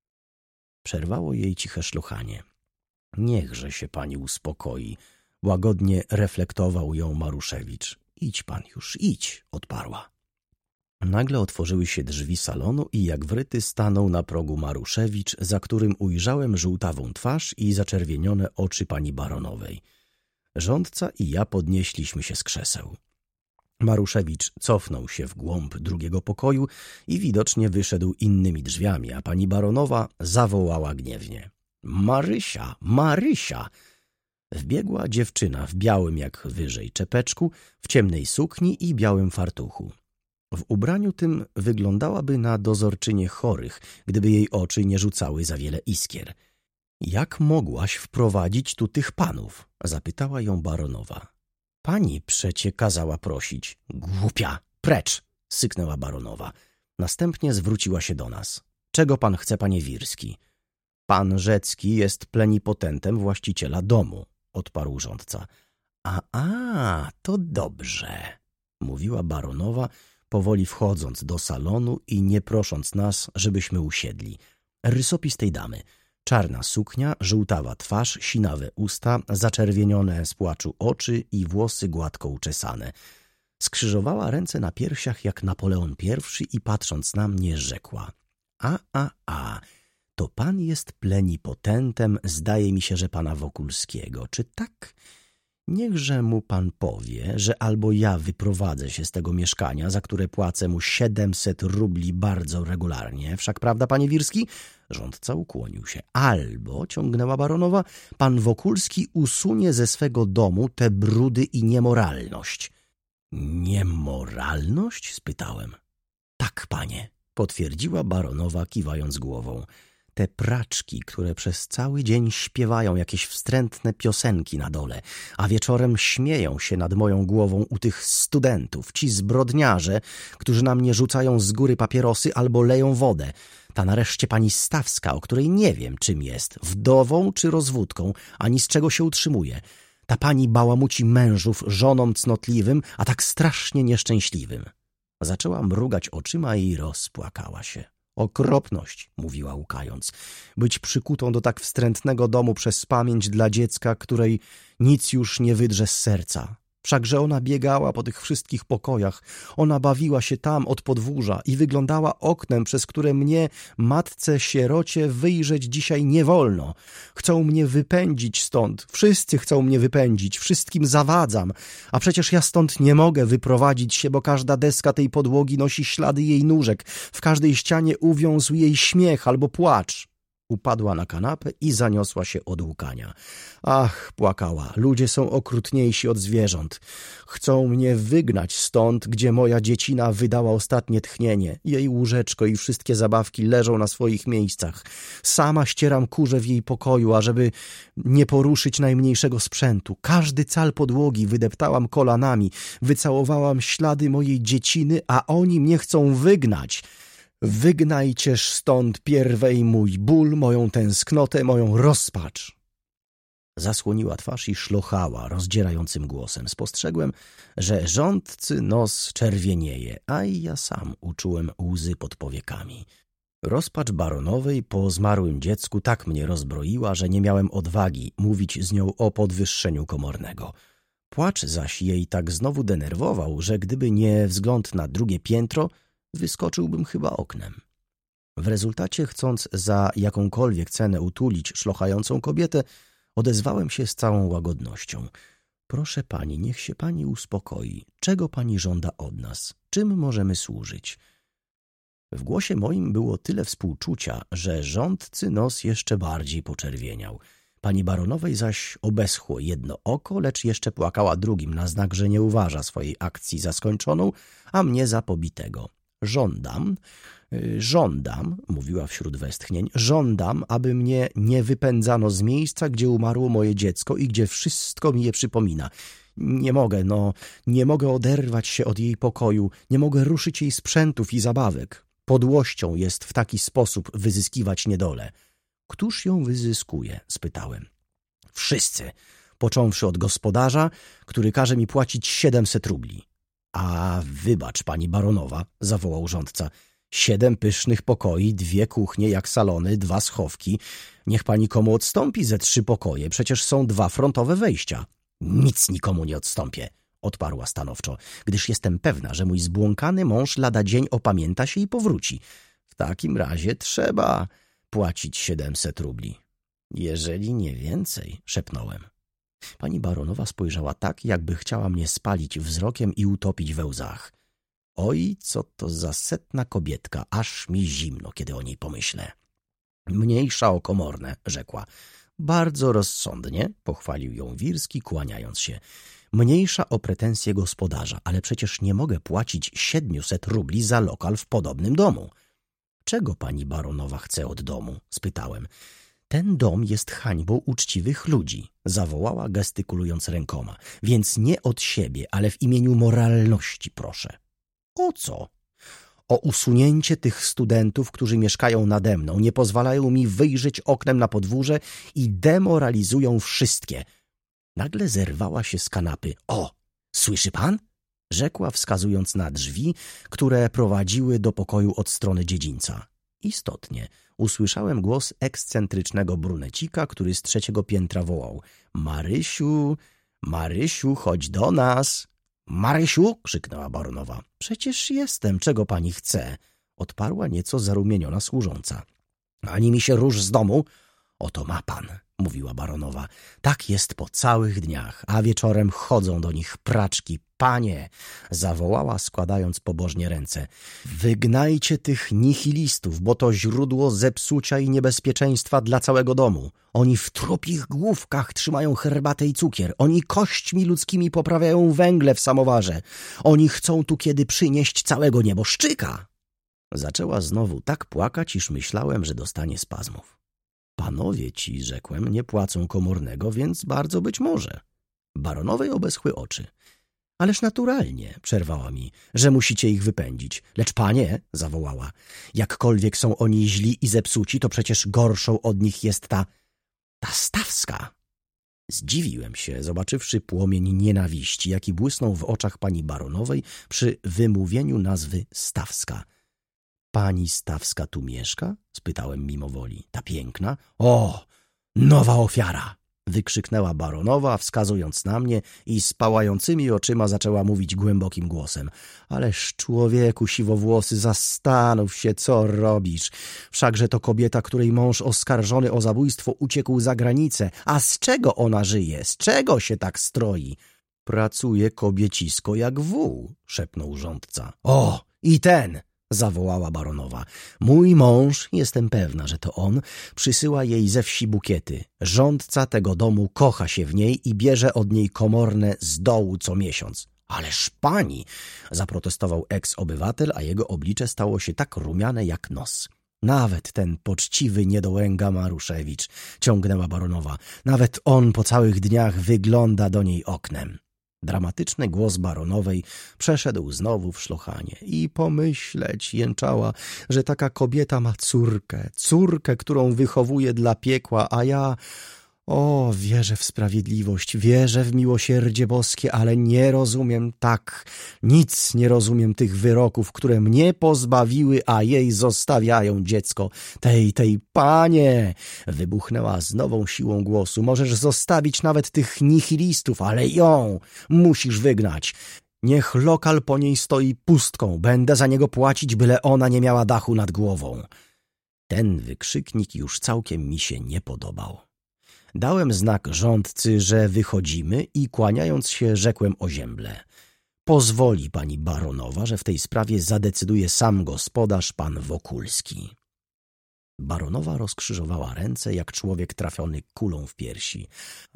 Przerwało jej ciche szlochanie. Niechże się pani uspokoi, łagodnie reflektował ją Maruszewicz. Idź pan już, idź, odparła. Nagle otworzyły się drzwi salonu i jak wryty stanął na progu Maruszewicz, za którym ujrzałem żółtawą twarz i zaczerwienione oczy pani baronowej. Rządca i ja podnieśliśmy się z krzeseł. Maruszewicz cofnął się w głąb drugiego pokoju i widocznie wyszedł innymi drzwiami, a pani baronowa zawołała gniewnie: Marysia, Marysia! Wbiegła dziewczyna w białym jak wyżej czepeczku, w ciemnej sukni i białym fartuchu. W ubraniu tym wyglądałaby na dozorczynię chorych, gdyby jej oczy nie rzucały za wiele iskier. Jak mogłaś wprowadzić tu tych panów? Zapytała ją baronowa. Pani przecie kazała prosić. Głupia, precz! Syknęła baronowa. Następnie zwróciła się do nas. Czego pan chce, panie Wirski? Pan Rzecki jest plenipotentem właściciela domu, odparł rządca. A, a, to dobrze, mówiła baronowa, powoli wchodząc do salonu i nie prosząc nas, żebyśmy usiedli. Rysopis tej damy. Czarna suknia, żółtawa twarz, sinawe usta, zaczerwienione z płaczu oczy i włosy gładko uczesane. Skrzyżowała ręce na piersiach jak Napoleon I i patrząc na mnie rzekła. A, a, a, to pan jest plenipotentem, zdaje mi się, że pana Wokulskiego. Czy tak? Niechże mu pan powie, że albo ja wyprowadzę się z tego mieszkania, za które płacę mu siedemset rubli bardzo regularnie, wszak prawda, panie Wirski? Rządca ukłonił się. Albo, ciągnęła baronowa, pan Wokulski usunie ze swego domu te brudy i niemoralność. Niemoralność? Spytałem. Tak, panie, potwierdziła baronowa, kiwając głową. Te praczki, które przez cały dzień śpiewają jakieś wstrętne piosenki na dole, a wieczorem śmieją się nad moją głową u tych studentów, ci zbrodniarze, którzy na mnie rzucają z góry papierosy albo leją wodę. Ta nareszcie pani Stawska, o której nie wiem, czym jest, wdową czy rozwódką, ani z czego się utrzymuje. Ta pani bałamuci mężów żonom cnotliwym, a tak strasznie nieszczęśliwym. Zaczęła mrugać oczyma i rozpłakała się. Okropność, mówiła łkając, być przykutą do tak wstrętnego domu przez pamięć dla dziecka, której nic już nie wydrze z serca. Wszakże ona biegała po tych wszystkich pokojach, ona bawiła się tam od podwórza i wyglądała oknem, przez które mnie, matce sierocie, wyjrzeć dzisiaj nie wolno. Chcą mnie wypędzić stąd, wszyscy chcą mnie wypędzić, wszystkim zawadzam, a przecież ja stąd nie mogę wyprowadzić się, bo każda deska tej podłogi nosi ślady jej nóżek, w każdej ścianie uwiązł jej śmiech albo płacz. Upadła na kanapę i zaniosła się od łkania. Ach, płakała, ludzie są okrutniejsi od zwierząt. Chcą mnie wygnać stąd, gdzie moja dziecina wydała ostatnie tchnienie. Jej łóżeczko i wszystkie zabawki leżą na swoich miejscach. Sama ścieram kurze w jej pokoju, ażeby nie poruszyć najmniejszego sprzętu. Każdy cal podłogi wydeptałam kolanami, wycałowałam ślady mojej dzieciny, a oni mnie chcą wygnać. Wygnajcież stąd pierwej mój ból, moją tęsknotę, moją rozpacz. Zasłoniła twarz i szlochała rozdzierającym głosem. Spostrzegłem, że rządcy nos czerwienieje, a i ja sam uczułem łzy pod powiekami. Rozpacz baronowej po zmarłym dziecku tak mnie rozbroiła, że nie miałem odwagi mówić z nią o podwyższeniu komornego. Płacz zaś jej tak znowu denerwował, że gdyby nie wzgląd na drugie piętro, wyskoczyłbym chyba oknem. W rezultacie, chcąc za jakąkolwiek cenę utulić szlochającą kobietę, odezwałem się z całą łagodnością. Proszę pani, niech się pani uspokoi. Czego pani żąda od nas? Czym możemy służyć? W głosie moim było tyle współczucia, że rządcy nos jeszcze bardziej poczerwieniał. Pani baronowej zaś obeschło jedno oko, lecz jeszcze płakała drugim na znak, że nie uważa swojej akcji za skończoną, a mnie za pobitego. Żądam, żądam, mówiła wśród westchnień, żądam, aby mnie nie wypędzano z miejsca, gdzie umarło moje dziecko i gdzie wszystko mi je przypomina. Nie mogę, no, nie mogę oderwać się od jej pokoju, nie mogę ruszyć jej sprzętów i zabawek. Podłością jest w taki sposób wyzyskiwać niedolę. Któż ją wyzyskuje? Spytałem. Wszyscy, począwszy od gospodarza, który każe mi płacić siedemset rubli. A wybacz, pani baronowa, zawołał rządca. Siedem pysznych pokoi, dwie kuchnie jak salony, dwa schowki. Niech pani komu odstąpi ze trzy pokoje, przecież są dwa frontowe wejścia. Nic nikomu nie odstąpię, odparła stanowczo, gdyż jestem pewna, że mój zbłąkany mąż lada dzień opamięta się i powróci. W takim razie trzeba płacić siedemset rubli. Jeżeli nie więcej, szepnąłem. Pani baronowa spojrzała tak, jakby chciała mnie spalić wzrokiem i utopić we łzach. Oj, co to za setna kobietka, aż mi zimno, kiedy o niej pomyślę. Mniejsza o komorne, rzekła. Bardzo rozsądnie, pochwalił ją Wirski, kłaniając się. Mniejsza o pretensje gospodarza, ale przecież nie mogę płacić siedmiuset rubli za lokal w podobnym domu. Czego pani baronowa chce od domu? Spytałem. Ten dom jest hańbą uczciwych ludzi, zawołała, gestykulując rękoma. Więc nie od siebie, ale w imieniu moralności proszę. O co? O usunięcie tych studentów, którzy mieszkają nade mną, nie pozwalają mi wyjrzeć oknem na podwórze i demoralizują wszystkie. Nagle zerwała się z kanapy. O, słyszy pan? Rzekła, wskazując na drzwi, które prowadziły do pokoju od strony dziedzińca. Istotnie, usłyszałem głos ekscentrycznego brunecika, który z trzeciego piętra wołał. Marysiu, Marysiu, chodź do nas. Marysiu, krzyknęła baronowa. Przecież jestem, czego pani chce? Odparła nieco zarumieniona służąca. Ani mi się róż z domu? Oto ma pan, mówiła baronowa. Tak jest po całych dniach, a wieczorem chodzą do nich praczki. Panie, zawołała, składając pobożnie ręce. Wygnajcie tych nihilistów, bo to źródło zepsucia i niebezpieczeństwa dla całego domu. Oni w trupich główkach trzymają herbatę i cukier. Oni kośćmi ludzkimi poprawiają węgle w samowarze. Oni chcą tu kiedy przynieść całego nieboszczyka. Zaczęła znowu tak płakać, iż myślałem, że dostanie spazmów. Panowie ci, rzekłem, nie płacą komornego, więc bardzo być może. Baronowej obeschły oczy. Ależ naturalnie, przerwała mi, że musicie ich wypędzić. Lecz panie, zawołała, jakkolwiek są oni źli i zepsuci, to przecież gorszą od nich jest ta, ta Stawska. Zdziwiłem się, zobaczywszy płomień nienawiści, jaki błysnął w oczach pani baronowej przy wymówieniu nazwy Stawska. Pani Stawska tu mieszka? Spytałem mimowoli. Ta piękna? O, nowa ofiara! Wykrzyknęła baronowa, wskazując na mnie i z pałającymi oczyma zaczęła mówić głębokim głosem. Ależ człowieku siwowłosy, zastanów się, co robisz. Wszakże to kobieta, której mąż oskarżony o zabójstwo uciekł za granicę. A z czego ona żyje? Z czego się tak stroi? Pracuje kobiecisko jak wół, szepnął rządca. O, i ten! Zawołała baronowa. Mój mąż, jestem pewna, że to on, przysyła jej ze wsi bukiety. Rządca tego domu kocha się w niej i bierze od niej komorne z dołu co miesiąc. Ależ pani! Zaprotestował eks-obywatel, a jego oblicze stało się tak rumiane jak nos. Nawet ten poczciwy niedołęga Maruszewicz, ciągnęła baronowa, nawet on po całych dniach wygląda do niej oknem. Dramatyczny głos baronowej przeszedł znowu w szlochanie. I pomyśleć, jęczała, że taka kobieta ma córkę, córkę, którą wychowuje dla piekła, a ja... O, wierzę w sprawiedliwość, wierzę w miłosierdzie boskie, ale nie rozumiem tak, nic nie rozumiem tych wyroków, które mnie pozbawiły, a jej zostawiają dziecko. Tej, tej panie! Wybuchnęła z nową siłą głosu. Możesz zostawić nawet tych nihilistów, ale ją musisz wygnać. Niech lokal po niej stoi pustką, będę za niego płacić, byle ona nie miała dachu nad głową. Ten wykrzyknik już całkiem mi się nie podobał. Dałem znak rządcy, że wychodzimy i kłaniając się rzekłem ozięble. Pozwoli pani baronowa, że w tej sprawie zadecyduje sam gospodarz pan Wokulski. Baronowa rozkrzyżowała ręce jak człowiek trafiony kulą w piersi.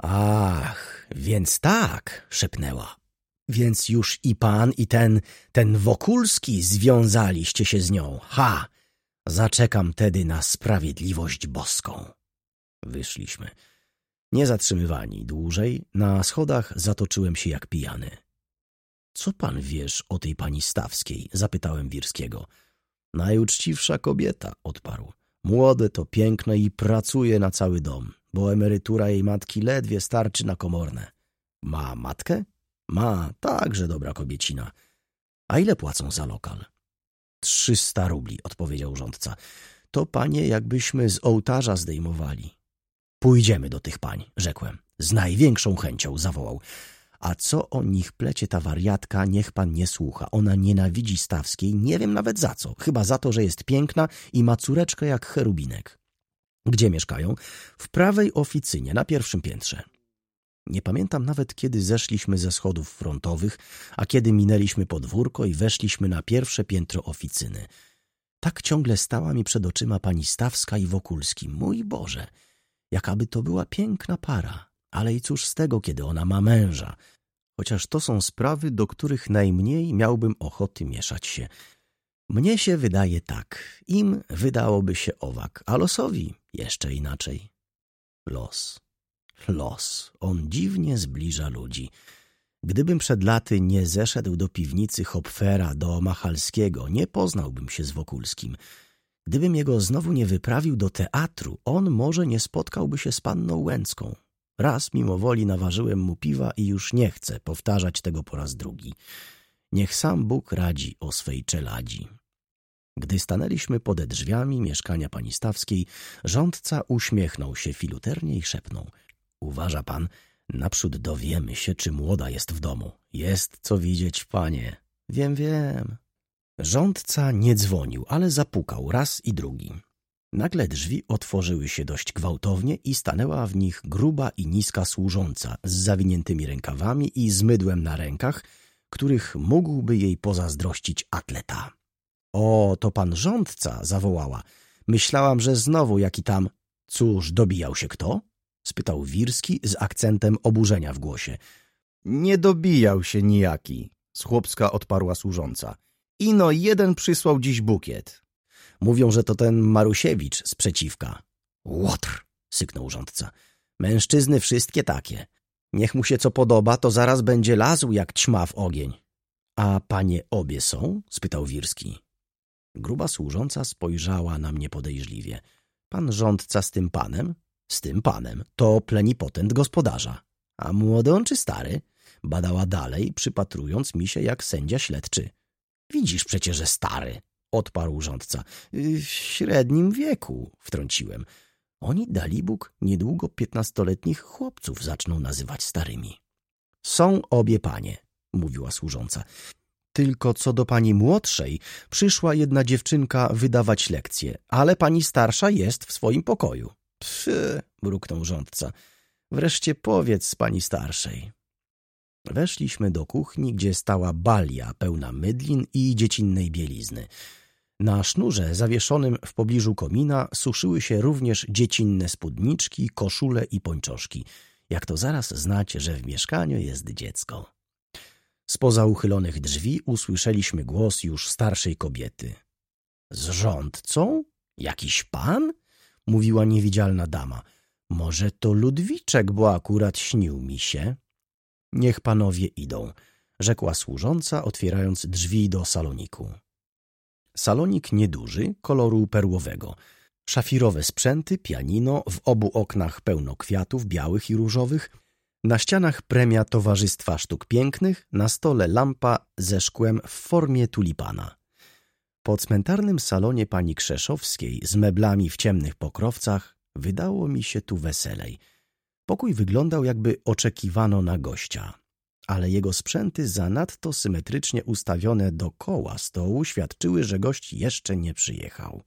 Ach, więc tak, szepnęła. Więc już i pan i ten, ten Wokulski związaliście się z nią. Ha! Zaczekam tedy na sprawiedliwość boską. Wyszliśmy. Nie zatrzymywani dłużej, na schodach zatoczyłem się jak pijany. Co pan wiesz o tej pani Stawskiej? Zapytałem Wirskiego. Najuczciwsza kobieta, odparł. Młode to piękne i pracuje na cały dom, bo emerytura jej matki ledwie starczy na komorne. Ma matkę? Ma, także dobra kobiecina. A ile płacą za lokal? Trzysta rubli, odpowiedział rządca. To panie jakbyśmy z ołtarza zdejmowali. Pójdziemy do tych pań, rzekłem. Z największą chęcią, zawołał. A co o nich plecie ta wariatka, niech pan nie słucha. Ona nienawidzi Stawskiej, nie wiem nawet za co. Chyba za to, że jest piękna i ma córeczkę jak cherubinek. Gdzie mieszkają? W prawej oficynie, na pierwszym piętrze. Nie pamiętam nawet, kiedy zeszliśmy ze schodów frontowych, a kiedy minęliśmy podwórko i weszliśmy na pierwsze piętro oficyny. Tak ciągle stała mi przed oczyma pani Stawska i Wokulski. Mój Boże, jakaby to była piękna para. Ale i cóż z tego, kiedy ona ma męża? Chociaż to są sprawy, do których najmniej miałbym ochoty mieszać się. Mnie się wydaje tak. Im wydałoby się owak, a losowi jeszcze inaczej. Los. Los. On dziwnie zbliża ludzi. Gdybym przed laty nie zeszedł do piwnicy Hopfera, do Machalskiego, nie poznałbym się z Wokulskim. Gdybym jego znowu nie wyprawił do teatru, on może nie spotkałby się z panną Łęcką. Raz mimowoli naważyłem mu piwa i już nie chcę powtarzać tego po raz drugi. Niech sam Bóg radzi o swej czeladzi. Gdy stanęliśmy pode drzwiami mieszkania pani Stawskiej, rządca uśmiechnął się filuternie i szepnął: uważa pan, naprzód dowiemy się, czy młoda jest w domu. Jest co widzieć, panie. Wiem, wiem. Rządca nie dzwonił, ale zapukał raz i drugi. Nagle drzwi otworzyły się dość gwałtownie i stanęła w nich gruba i niska służąca z zawiniętymi rękawami i z mydłem na rękach, których mógłby jej pozazdrościć atleta. O, to pan rządca, zawołała. Myślałam, że znowu jaki tam... Cóż, dobijał się kto? Spytał Wirski z akcentem oburzenia w głosie. Nie dobijał się nijaki, z chłopska odparła służąca. Ino jeden przysłał dziś bukiet. Mówią, że to ten Marusiewicz z przeciwka. Łotr, syknął rządca. Mężczyzny wszystkie takie. Niech mu się co podoba, to zaraz będzie lazł jak ćma w ogień. A panie obie są? Spytał Wirski. Gruba służąca spojrzała na mnie podejrzliwie. Pan rządca z tym panem? Z tym panem. To plenipotent gospodarza. A młody on czy stary? Badała dalej, przypatrując mi się jak sędzia śledczy. Widzisz przecie, że stary, odparł rządca. W średnim wieku, wtrąciłem. Oni, dalibóg, niedługo piętnastoletnich chłopców zaczną nazywać starymi. Są obie panie, mówiła służąca. Tylko co do pani młodszej, przyszła jedna dziewczynka wydawać lekcje, ale pani starsza jest w swoim pokoju. Pfy, mruknął rządca. Wreszcie powiedz pani starszej. Weszliśmy do kuchni, gdzie stała balia pełna mydlin i dziecinnej bielizny. Na sznurze zawieszonym w pobliżu komina suszyły się również dziecinne spódniczki, koszule i pończoszki. Jak to zaraz znać, że w mieszkaniu jest dziecko. Spoza uchylonych drzwi usłyszeliśmy głos już starszej kobiety. — Z rządcą? Jakiś pan? — mówiła niewidzialna dama. — Może to Ludwiczek, bo akurat śnił mi się. — Niech panowie idą — rzekła służąca, otwierając drzwi do saloniku. Salonik nieduży, koloru perłowego. Szafirowe sprzęty, pianino, w obu oknach pełno kwiatów białych i różowych. Na ścianach premia Towarzystwa Sztuk Pięknych, na stole lampa ze szkłem w formie tulipana. Po cmentarnym salonie pani Krzeszowskiej z meblami w ciemnych pokrowcach wydało mi się tu weselej. Pokój wyglądał, jakby oczekiwano na gościa, ale jego sprzęty zanadto symetrycznie ustawione dookoła stołu świadczyły, że gość jeszcze nie przyjechał.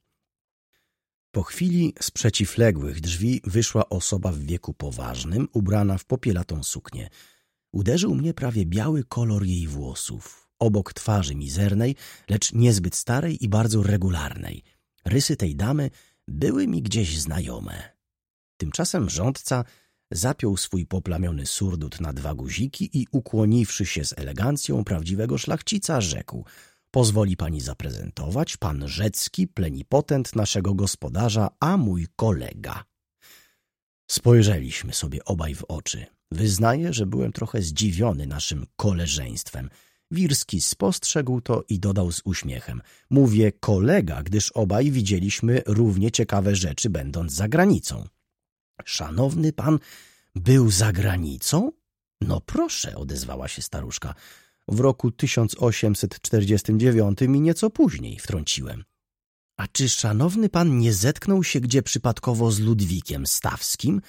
Po chwili z przeciwległych drzwi wyszła osoba w wieku poważnym, ubrana w popielatą suknię. Uderzył mnie prawie biały kolor jej włosów. Obok twarzy mizernej, lecz niezbyt starej i bardzo regularnej. Rysy tej damy były mi gdzieś znajome. Tymczasem rządca zapiął swój poplamiony surdut na dwa guziki i ukłoniwszy się z elegancją prawdziwego szlachcica, rzekł: pozwoli pani zaprezentować, pan Rzecki, plenipotent naszego gospodarza, a mój kolega. Spojrzeliśmy sobie obaj w oczy. Wyznaję, że byłem trochę zdziwiony naszym koleżeństwem. Wirski spostrzegł to i dodał z uśmiechem: mówię kolega, gdyż obaj widzieliśmy równie ciekawe rzeczy, będąc za granicą. Szanowny pan był za granicą? No proszę, odezwała się staruszka. W roku tysiąc osiemset czterdziestym dziewiątym i nieco później, wtrąciłem. A czy szanowny pan nie zetknął się gdzie przypadkowo z Ludwikiem Stawskim?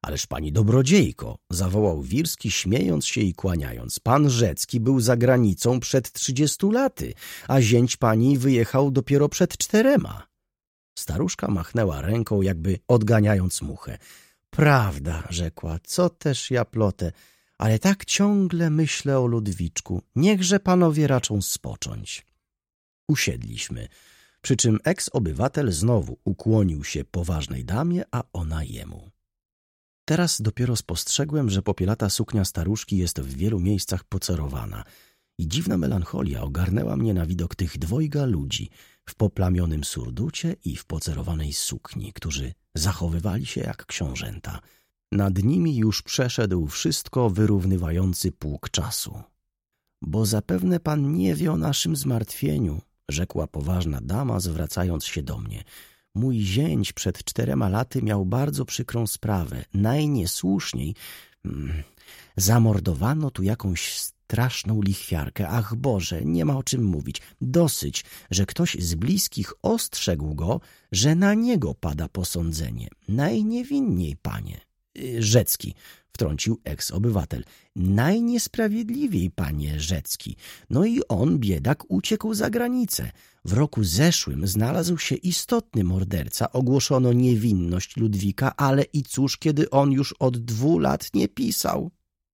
Ależ pani dobrodziejko, zawołał Wirski, śmiejąc się i kłaniając. Pan Rzecki był za granicą przed trzydziestu laty, a zięć pani wyjechał dopiero przed czterema. Staruszka machnęła ręką, jakby odganiając muchę. Prawda, rzekła, co też ja plotę, ale tak ciągle myślę o Ludwiczku. Niechże panowie raczą spocząć. Usiedliśmy, przy czym eks-obywatel znowu ukłonił się poważnej damie, a ona jemu. Teraz dopiero spostrzegłem, że popielata suknia staruszki jest w wielu miejscach pocerowana i dziwna melancholia ogarnęła mnie na widok tych dwojga ludzi w poplamionym surducie i w pocerowanej sukni, którzy zachowywali się jak książęta. Nad nimi już przeszedł wszystko wyrównywający pług czasu. Bo zapewne pan nie wie o naszym zmartwieniu, rzekła poważna dama, zwracając się do mnie. Mój zięć przed czterema laty miał bardzo przykrą sprawę. Najniesłuszniej hmm, zamordowano tu jakąś straszną lichwiarkę. Ach Boże, nie ma o czym mówić. Dosyć, że ktoś z bliskich ostrzegł go, że na niego pada posądzenie. Najniewinniej, panie. Rzecki, wtrącił eks-obywatel. Najniesprawiedliwiej, panie Rzecki. No i on, biedak, uciekł za granicę. W roku zeszłym znalazł się istotny morderca. Ogłoszono niewinność Ludwika, ale i cóż, kiedy on już od dwóch lat nie pisał?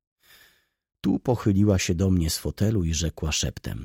Tu pochyliła się do mnie z fotelu i rzekła szeptem.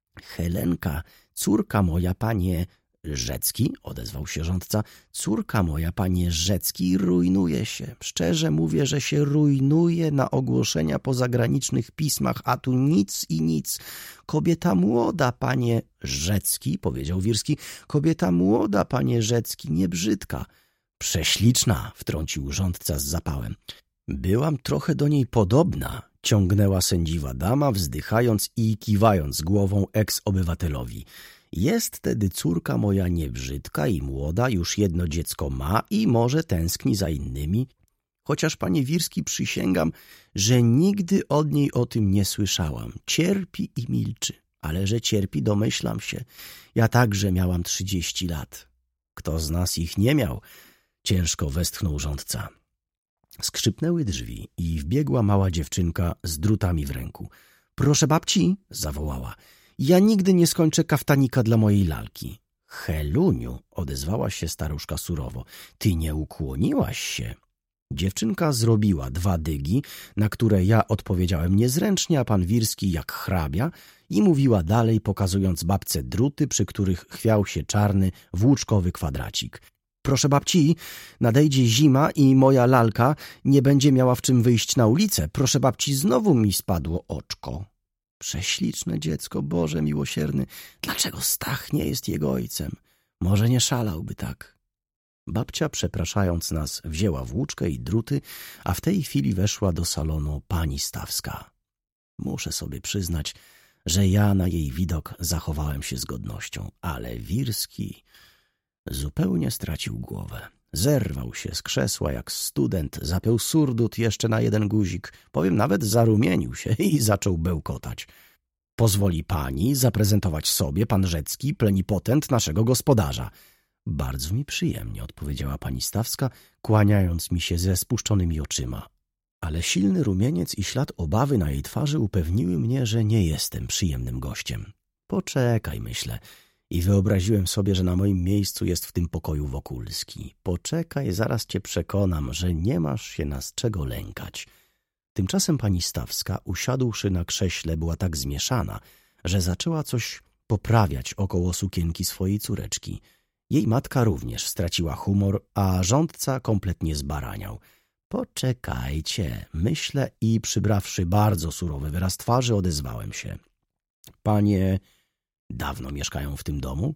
Helenka, córka moja, panie Rzecki, odezwał się rządca, córka moja, panie Rzecki, rujnuje się. Szczerze mówię, że się rujnuje na ogłoszenia po zagranicznych pismach, a tu nic i nic. Kobieta młoda, panie Rzecki, powiedział Wirski, kobieta młoda, panie Rzecki, nie brzydka. Prześliczna, wtrącił rządca z zapałem. Byłam trochę do niej podobna, ciągnęła sędziwa dama, wzdychając i kiwając głową eks-obywatelowi. Jest tedy córka moja niebrzydka i młoda, już jedno dziecko ma i może tęskni za innymi, chociaż, panie Wirski, przysięgam, że nigdy od niej o tym nie słyszałam. Cierpi i milczy, ale że cierpi, domyślam się. Ja także miałam trzydzieści lat. Kto z nas ich nie miał? Ciężko westchnął rządca. Skrzypnęły drzwi i wbiegła mała dziewczynka z drutami w ręku. Proszę babci, zawołała. Ja nigdy nie skończę kaftanika dla mojej lalki. Heluniu, odezwała się staruszka surowo, ty nie ukłoniłaś się. Dziewczynka zrobiła dwa dygi, na które ja odpowiedziałem niezręcznie, a pan Wirski jak hrabia i mówiła dalej, pokazując babce druty, przy których chwiał się czarny, włóczkowy kwadracik. Proszę babci, nadejdzie zima i moja lalka nie będzie miała w czym wyjść na ulicę. Proszę babci, znowu mi spadło oczko. Prześliczne dziecko, Boże miłosierny, dlaczego Stach nie jest jego ojcem? Może nie szalałby tak. Babcia, przepraszając nas, wzięła włóczkę i druty, a w tej chwili weszła do salonu pani Stawska. Muszę sobie przyznać, że ja na jej widok zachowałem się z godnością, ale Wirski zupełnie stracił głowę. Zerwał się z krzesła jak student, zapiął surdut jeszcze na jeden guzik, powiem nawet zarumienił się i zaczął bełkotać. Pozwoli pani zaprezentować sobie, pan Rzecki, plenipotent naszego gospodarza. Bardzo mi przyjemnie, odpowiedziała pani Stawska, kłaniając mi się ze spuszczonymi oczyma. Ale silny rumieniec i ślad obawy na jej twarzy upewniły mnie, że nie jestem przyjemnym gościem. Poczekaj, myślę. I wyobraziłem sobie, że na moim miejscu jest w tym pokoju Wokulski. Poczekaj, zaraz cię przekonam, że nie masz się nas czego lękać. Tymczasem pani Stawska, usiadłszy na krześle, była tak zmieszana, że zaczęła coś poprawiać około sukienki swojej córeczki. Jej matka również straciła humor, a rządca kompletnie zbaraniał. Poczekajcie, myślę i przybrawszy bardzo surowy wyraz twarzy, odezwałem się. Panie... Dawno mieszkają w tym domu?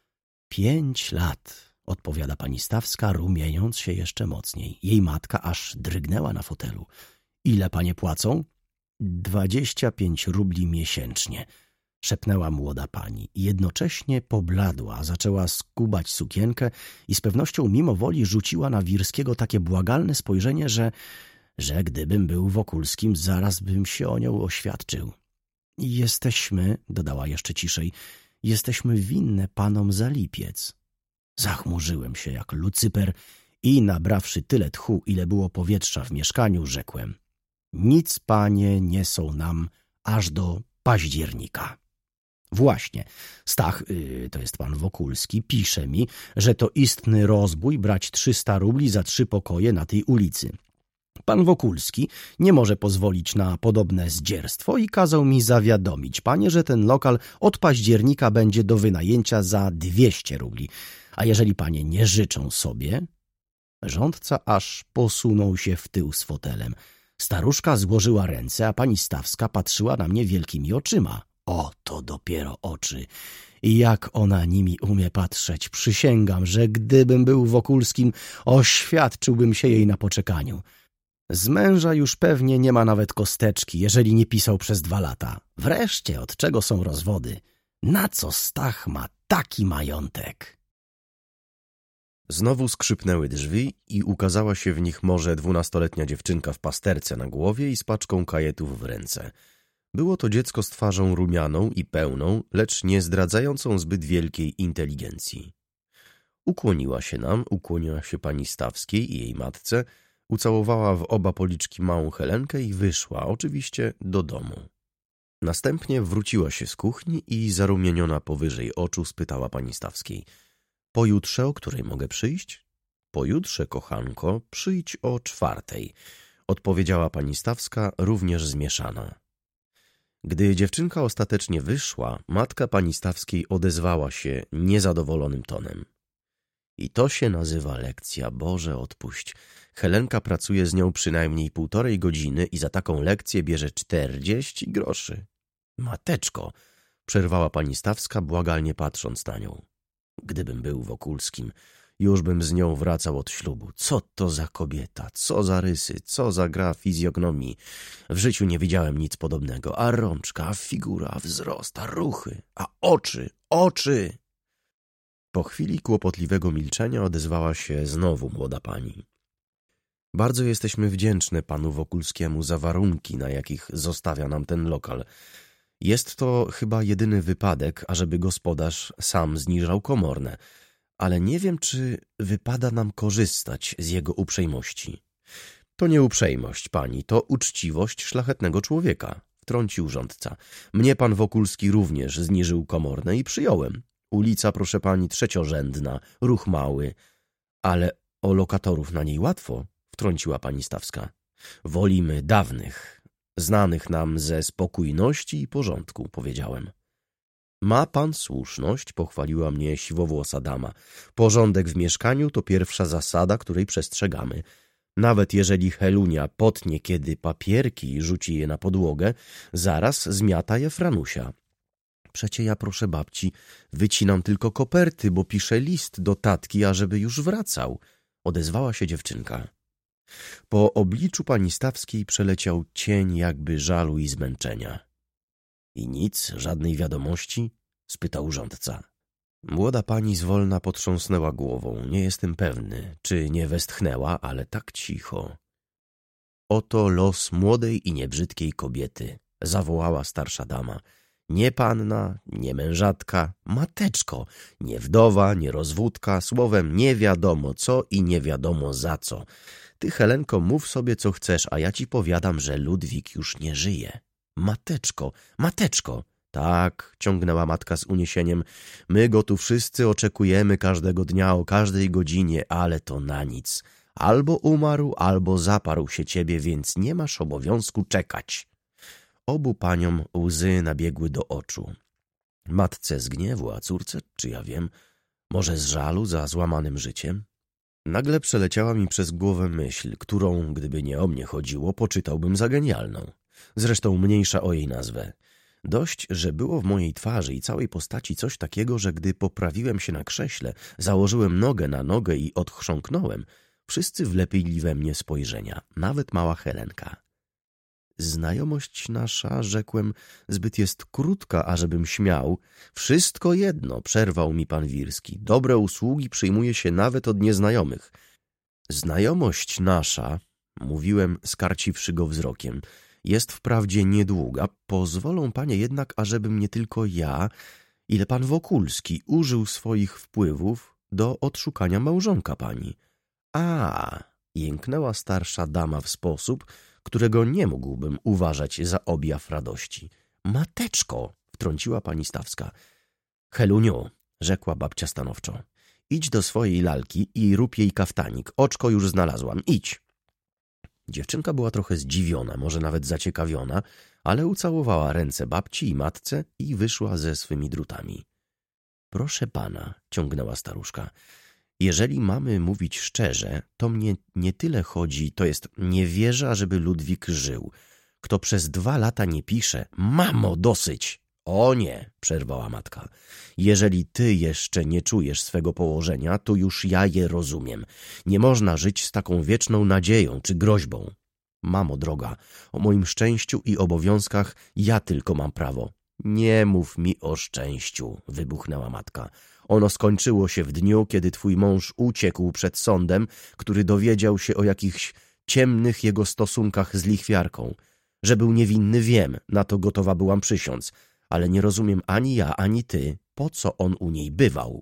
Pięć lat, odpowiada pani Stawska, rumieniąc się jeszcze mocniej. Jej matka aż drgnęła na fotelu. Ile panie płacą? Dwadzieścia pięć rubli miesięcznie, szepnęła młoda pani. Jednocześnie pobladła, zaczęła skubać sukienkę i z pewnością mimo woli rzuciła na Wirskiego takie błagalne spojrzenie, że, że gdybym był Wokulskim, zaraz bym się o nią oświadczył. Jesteśmy, dodała jeszcze ciszej, jesteśmy winne panom za lipiec. Zachmurzyłem się jak Lucyper i nabrawszy tyle tchu, ile było powietrza w mieszkaniu, rzekłem: nic, panie, nie są nam aż do października. Właśnie, Stach, yy, to jest pan Wokulski, pisze mi, że to istny rozbój brać trzysta rubli za trzy pokoje na tej ulicy. Pan Wokulski nie może pozwolić na podobne zdzierstwo i kazał mi zawiadomić panie, że ten lokal od października będzie do wynajęcia za dwieście rubli. A jeżeli panie nie życzą sobie... Rządca aż posunął się w tył z fotelem. Staruszka złożyła ręce, a pani Stawska patrzyła na mnie wielkimi oczyma. O, to dopiero oczy. I jak ona nimi umie patrzeć, przysięgam, że gdybym był Wokulskim, oświadczyłbym się jej na poczekaniu. Z męża już pewnie nie ma nawet kosteczki, jeżeli nie pisał przez dwa lata. Wreszcie, od czego są rozwody? Na co Stach ma taki majątek? Znowu skrzypnęły drzwi i ukazała się w nich może dwunastoletnia dziewczynka w pasterce na głowie i z paczką kajetów w ręce. Było to dziecko z twarzą rumianą i pełną, lecz nie zdradzającą zbyt wielkiej inteligencji. Ukłoniła się nam, ukłoniła się pani Stawskiej i jej matce, ucałowała w oba policzki małą Helenkę i wyszła, oczywiście, do domu. Następnie wróciła się z kuchni i zarumieniona powyżej oczu spytała pani Stawskiej: pojutrze, o której mogę przyjść? Pojutrze, kochanko, przyjdź o czwartej, odpowiedziała pani Stawska, również zmieszana. Gdy dziewczynka ostatecznie wyszła, matka pani Stawskiej odezwała się niezadowolonym tonem. I to się nazywa lekcja, Boże odpuść. Helenka pracuje z nią przynajmniej półtorej godziny i za taką lekcję bierze czterdzieści groszy. Mateczko, przerwała pani Stawska, błagalnie patrząc na nią. Gdybym był Wokulskim, już bym z nią wracał od ślubu. Co to za kobieta, co za rysy, co za gra fizjognomii. W życiu nie widziałem nic podobnego. A rączka, a figura, a wzrost, a ruchy, a oczy, oczy. Po chwili kłopotliwego milczenia odezwała się znowu młoda pani. Bardzo jesteśmy wdzięczne panu Wokulskiemu za warunki, na jakich zostawia nam ten lokal. Jest to chyba jedyny wypadek, ażeby gospodarz sam zniżał komorne, ale nie wiem, czy wypada nam korzystać z jego uprzejmości. To nie uprzejmość pani, to uczciwość szlachetnego człowieka, wtrącił rządca. Mnie pan Wokulski również zniżył komorne i przyjąłem. Ulica, proszę pani, trzeciorzędna, ruch mały, ale o lokatorów na niej łatwo, wtrąciła pani Stawska. Wolimy dawnych, znanych nam ze spokojności i porządku, powiedziałem. Ma pan słuszność, pochwaliła mnie siwowłosa dama. Porządek w mieszkaniu to pierwsza zasada, której przestrzegamy. Nawet jeżeli Helunia potnie kiedy papierki i rzuci je na podłogę, zaraz zmiata je Franusia. Przecie ja, proszę babci, wycinam tylko koperty, bo piszę list do tatki, ażeby już wracał, odezwała się dziewczynka. Po obliczu pani Stawskiej przeleciał cień jakby żalu i zmęczenia. I nic, żadnej wiadomości? Spytał rządca. Młoda pani zwolna potrząsnęła głową. Nie jestem pewny, czy nie westchnęła, ale tak cicho. Oto los młodej i niebrzydkiej kobiety, zawołała starsza dama. Nie panna, nie mężatka, mateczko, nie wdowa, nie rozwódka, słowem nie wiadomo co i nie wiadomo za co. Ty, Helenko, mów sobie co chcesz, a ja ci powiadam, że Ludwik już nie żyje. Mateczko, mateczko. Tak, ciągnęła matka z uniesieniem. My go tu wszyscy oczekujemy każdego dnia o każdej godzinie, ale to na nic. Albo umarł, albo zaparł się ciebie, więc nie masz obowiązku czekać. Obu paniom łzy nabiegły do oczu. Matce z gniewu, a córce, czy ja wiem, może z żalu za złamanym życiem? Nagle przeleciała mi przez głowę myśl, którą, gdyby nie o mnie chodziło, poczytałbym za genialną. Zresztą mniejsza o jej nazwę. Dość, że było w mojej twarzy i całej postaci coś takiego, że gdy poprawiłem się na krześle, założyłem nogę na nogę i odchrząknąłem, wszyscy wlepili we mnie spojrzenia, nawet mała Helenka. Znajomość nasza, rzekłem, zbyt jest krótka, ażebym śmiał. Wszystko jedno, przerwał mi pan Wirski. Dobre usługi przyjmuje się nawet od nieznajomych. Znajomość nasza, mówiłem, skarciwszy go wzrokiem, jest wprawdzie niedługa. Pozwolą panie jednak, ażebym nie tylko ja, ile pan Wokulski użył swoich wpływów do odszukania małżonka pani. A, jęknęła starsza dama w sposób, którego nie mógłbym uważać za objaw radości. Mateczko, wtrąciła pani Stawska. Heluniu, rzekła babcia stanowczo, idź do swojej lalki i rób jej kaftanik. Oczko już znalazłam, idź. Dziewczynka była trochę zdziwiona, może nawet zaciekawiona, ale ucałowała ręce babci i matce i wyszła ze swymi drutami. Proszę pana, ciągnęła staruszka, jeżeli mamy mówić szczerze, to mnie nie tyle chodzi, to jest nie wierzę, żeby Ludwik żył. Kto przez dwa lata nie pisze, mamo, dosyć. O nie, przerwała matka. Jeżeli ty jeszcze nie czujesz swego położenia, to już ja je rozumiem. Nie można żyć z taką wieczną nadzieją czy groźbą. Mamo droga, o moim szczęściu i obowiązkach ja tylko mam prawo. Nie mów mi o szczęściu, wybuchnęła matka. Ono skończyło się w dniu, kiedy twój mąż uciekł przed sądem, który dowiedział się o jakichś ciemnych jego stosunkach z lichwiarką. Że był niewinny, wiem, na to gotowa byłam przysiąc, ale nie rozumiem ani ja, ani ty, po co on u niej bywał.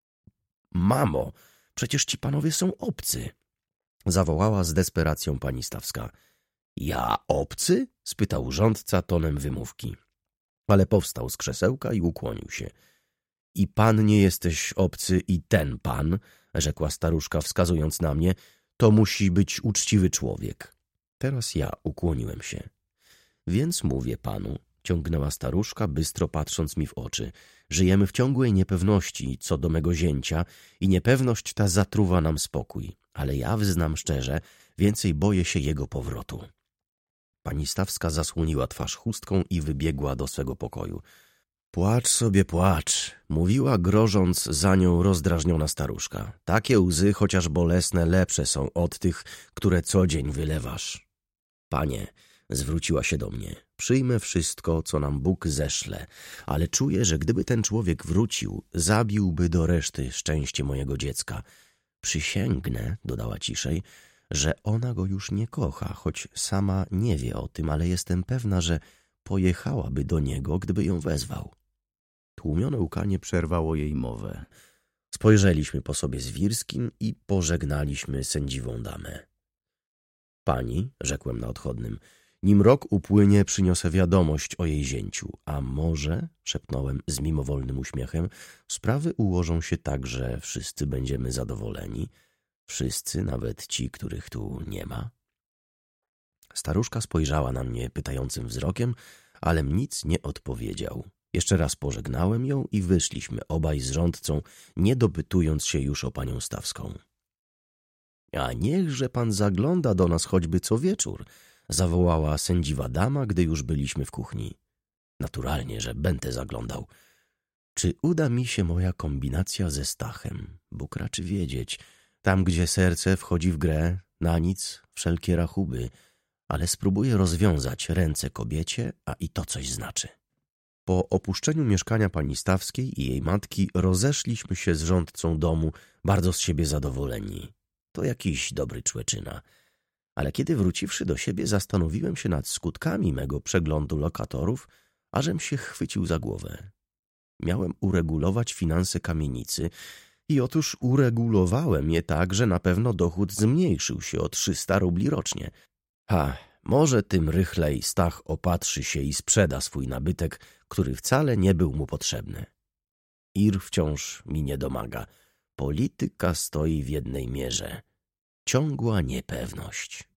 Mamo, przecież ci panowie są obcy, zawołała z desperacją pani Stawska. Ja obcy? Spytał rządca tonem wymówki. Ale powstał z krzesełka i ukłonił się. I pan nie jesteś obcy i ten pan, rzekła staruszka wskazując na mnie, to musi być uczciwy człowiek. Teraz ja ukłoniłem się. Więc mówię panu, ciągnęła staruszka, bystro patrząc mi w oczy, żyjemy w ciągłej niepewności co do mego zięcia i niepewność ta zatruwa nam spokój, ale ja wyznam szczerze, więcej boję się jego powrotu. Pani Stawska zasłoniła twarz chustką i wybiegła do swego pokoju. Płacz sobie, płacz, mówiła, grożąc za nią rozdrażniona staruszka. Takie łzy, chociaż bolesne, lepsze są od tych, które co dzień wylewasz. Panie, zwróciła się do mnie, przyjmę wszystko, co nam Bóg zeszle, ale czuję, że gdyby ten człowiek wrócił, zabiłby do reszty szczęście mojego dziecka. Przysięgnę, dodała ciszej, że ona go już nie kocha, choć sama nie wie o tym, ale jestem pewna, że pojechałaby do niego, gdyby ją wezwał. Tłumione łkanie przerwało jej mowę. Spojrzeliśmy po sobie z Wirskim i pożegnaliśmy sędziwą damę. Pani, rzekłem na odchodnym, nim rok upłynie, przyniosę wiadomość o jej zięciu, a może, szepnąłem z mimowolnym uśmiechem, sprawy ułożą się tak, że wszyscy będziemy zadowoleni, wszyscy, nawet ci, których tu nie ma. Staruszka spojrzała na mnie pytającym wzrokiem, alem nic nie odpowiedział. Jeszcze raz pożegnałem ją i wyszliśmy obaj z rządcą, nie dopytując się już o panią Stawską. A niechże pan zagląda do nas choćby co wieczór, zawołała sędziwa dama, gdy już byliśmy w kuchni. Naturalnie, że będę zaglądał. Czy uda mi się moja kombinacja ze Stachem? Bóg raczy wiedzieć. Tam, gdzie serce wchodzi w grę, na nic wszelkie rachuby, ale spróbuję rozwiązać ręce kobiecie, a i to coś znaczy. Po opuszczeniu mieszkania pani Stawskiej i jej matki rozeszliśmy się z rządcą domu, bardzo z siebie zadowoleni. To jakiś dobry człeczyna. Ale kiedy wróciwszy do siebie, zastanowiłem się nad skutkami mego przeglądu lokatorów, ażem się chwycił za głowę. Miałem uregulować finanse kamienicy i otóż uregulowałem je tak, że na pewno dochód zmniejszył się o trzysta rubli rocznie. Ha, może tym rychlej Stach opatrzy się i sprzeda swój nabytek, który wcale nie był mu potrzebny. Ir wciąż mi nie domaga. Polityka stoi w jednej mierze. Ciągła niepewność.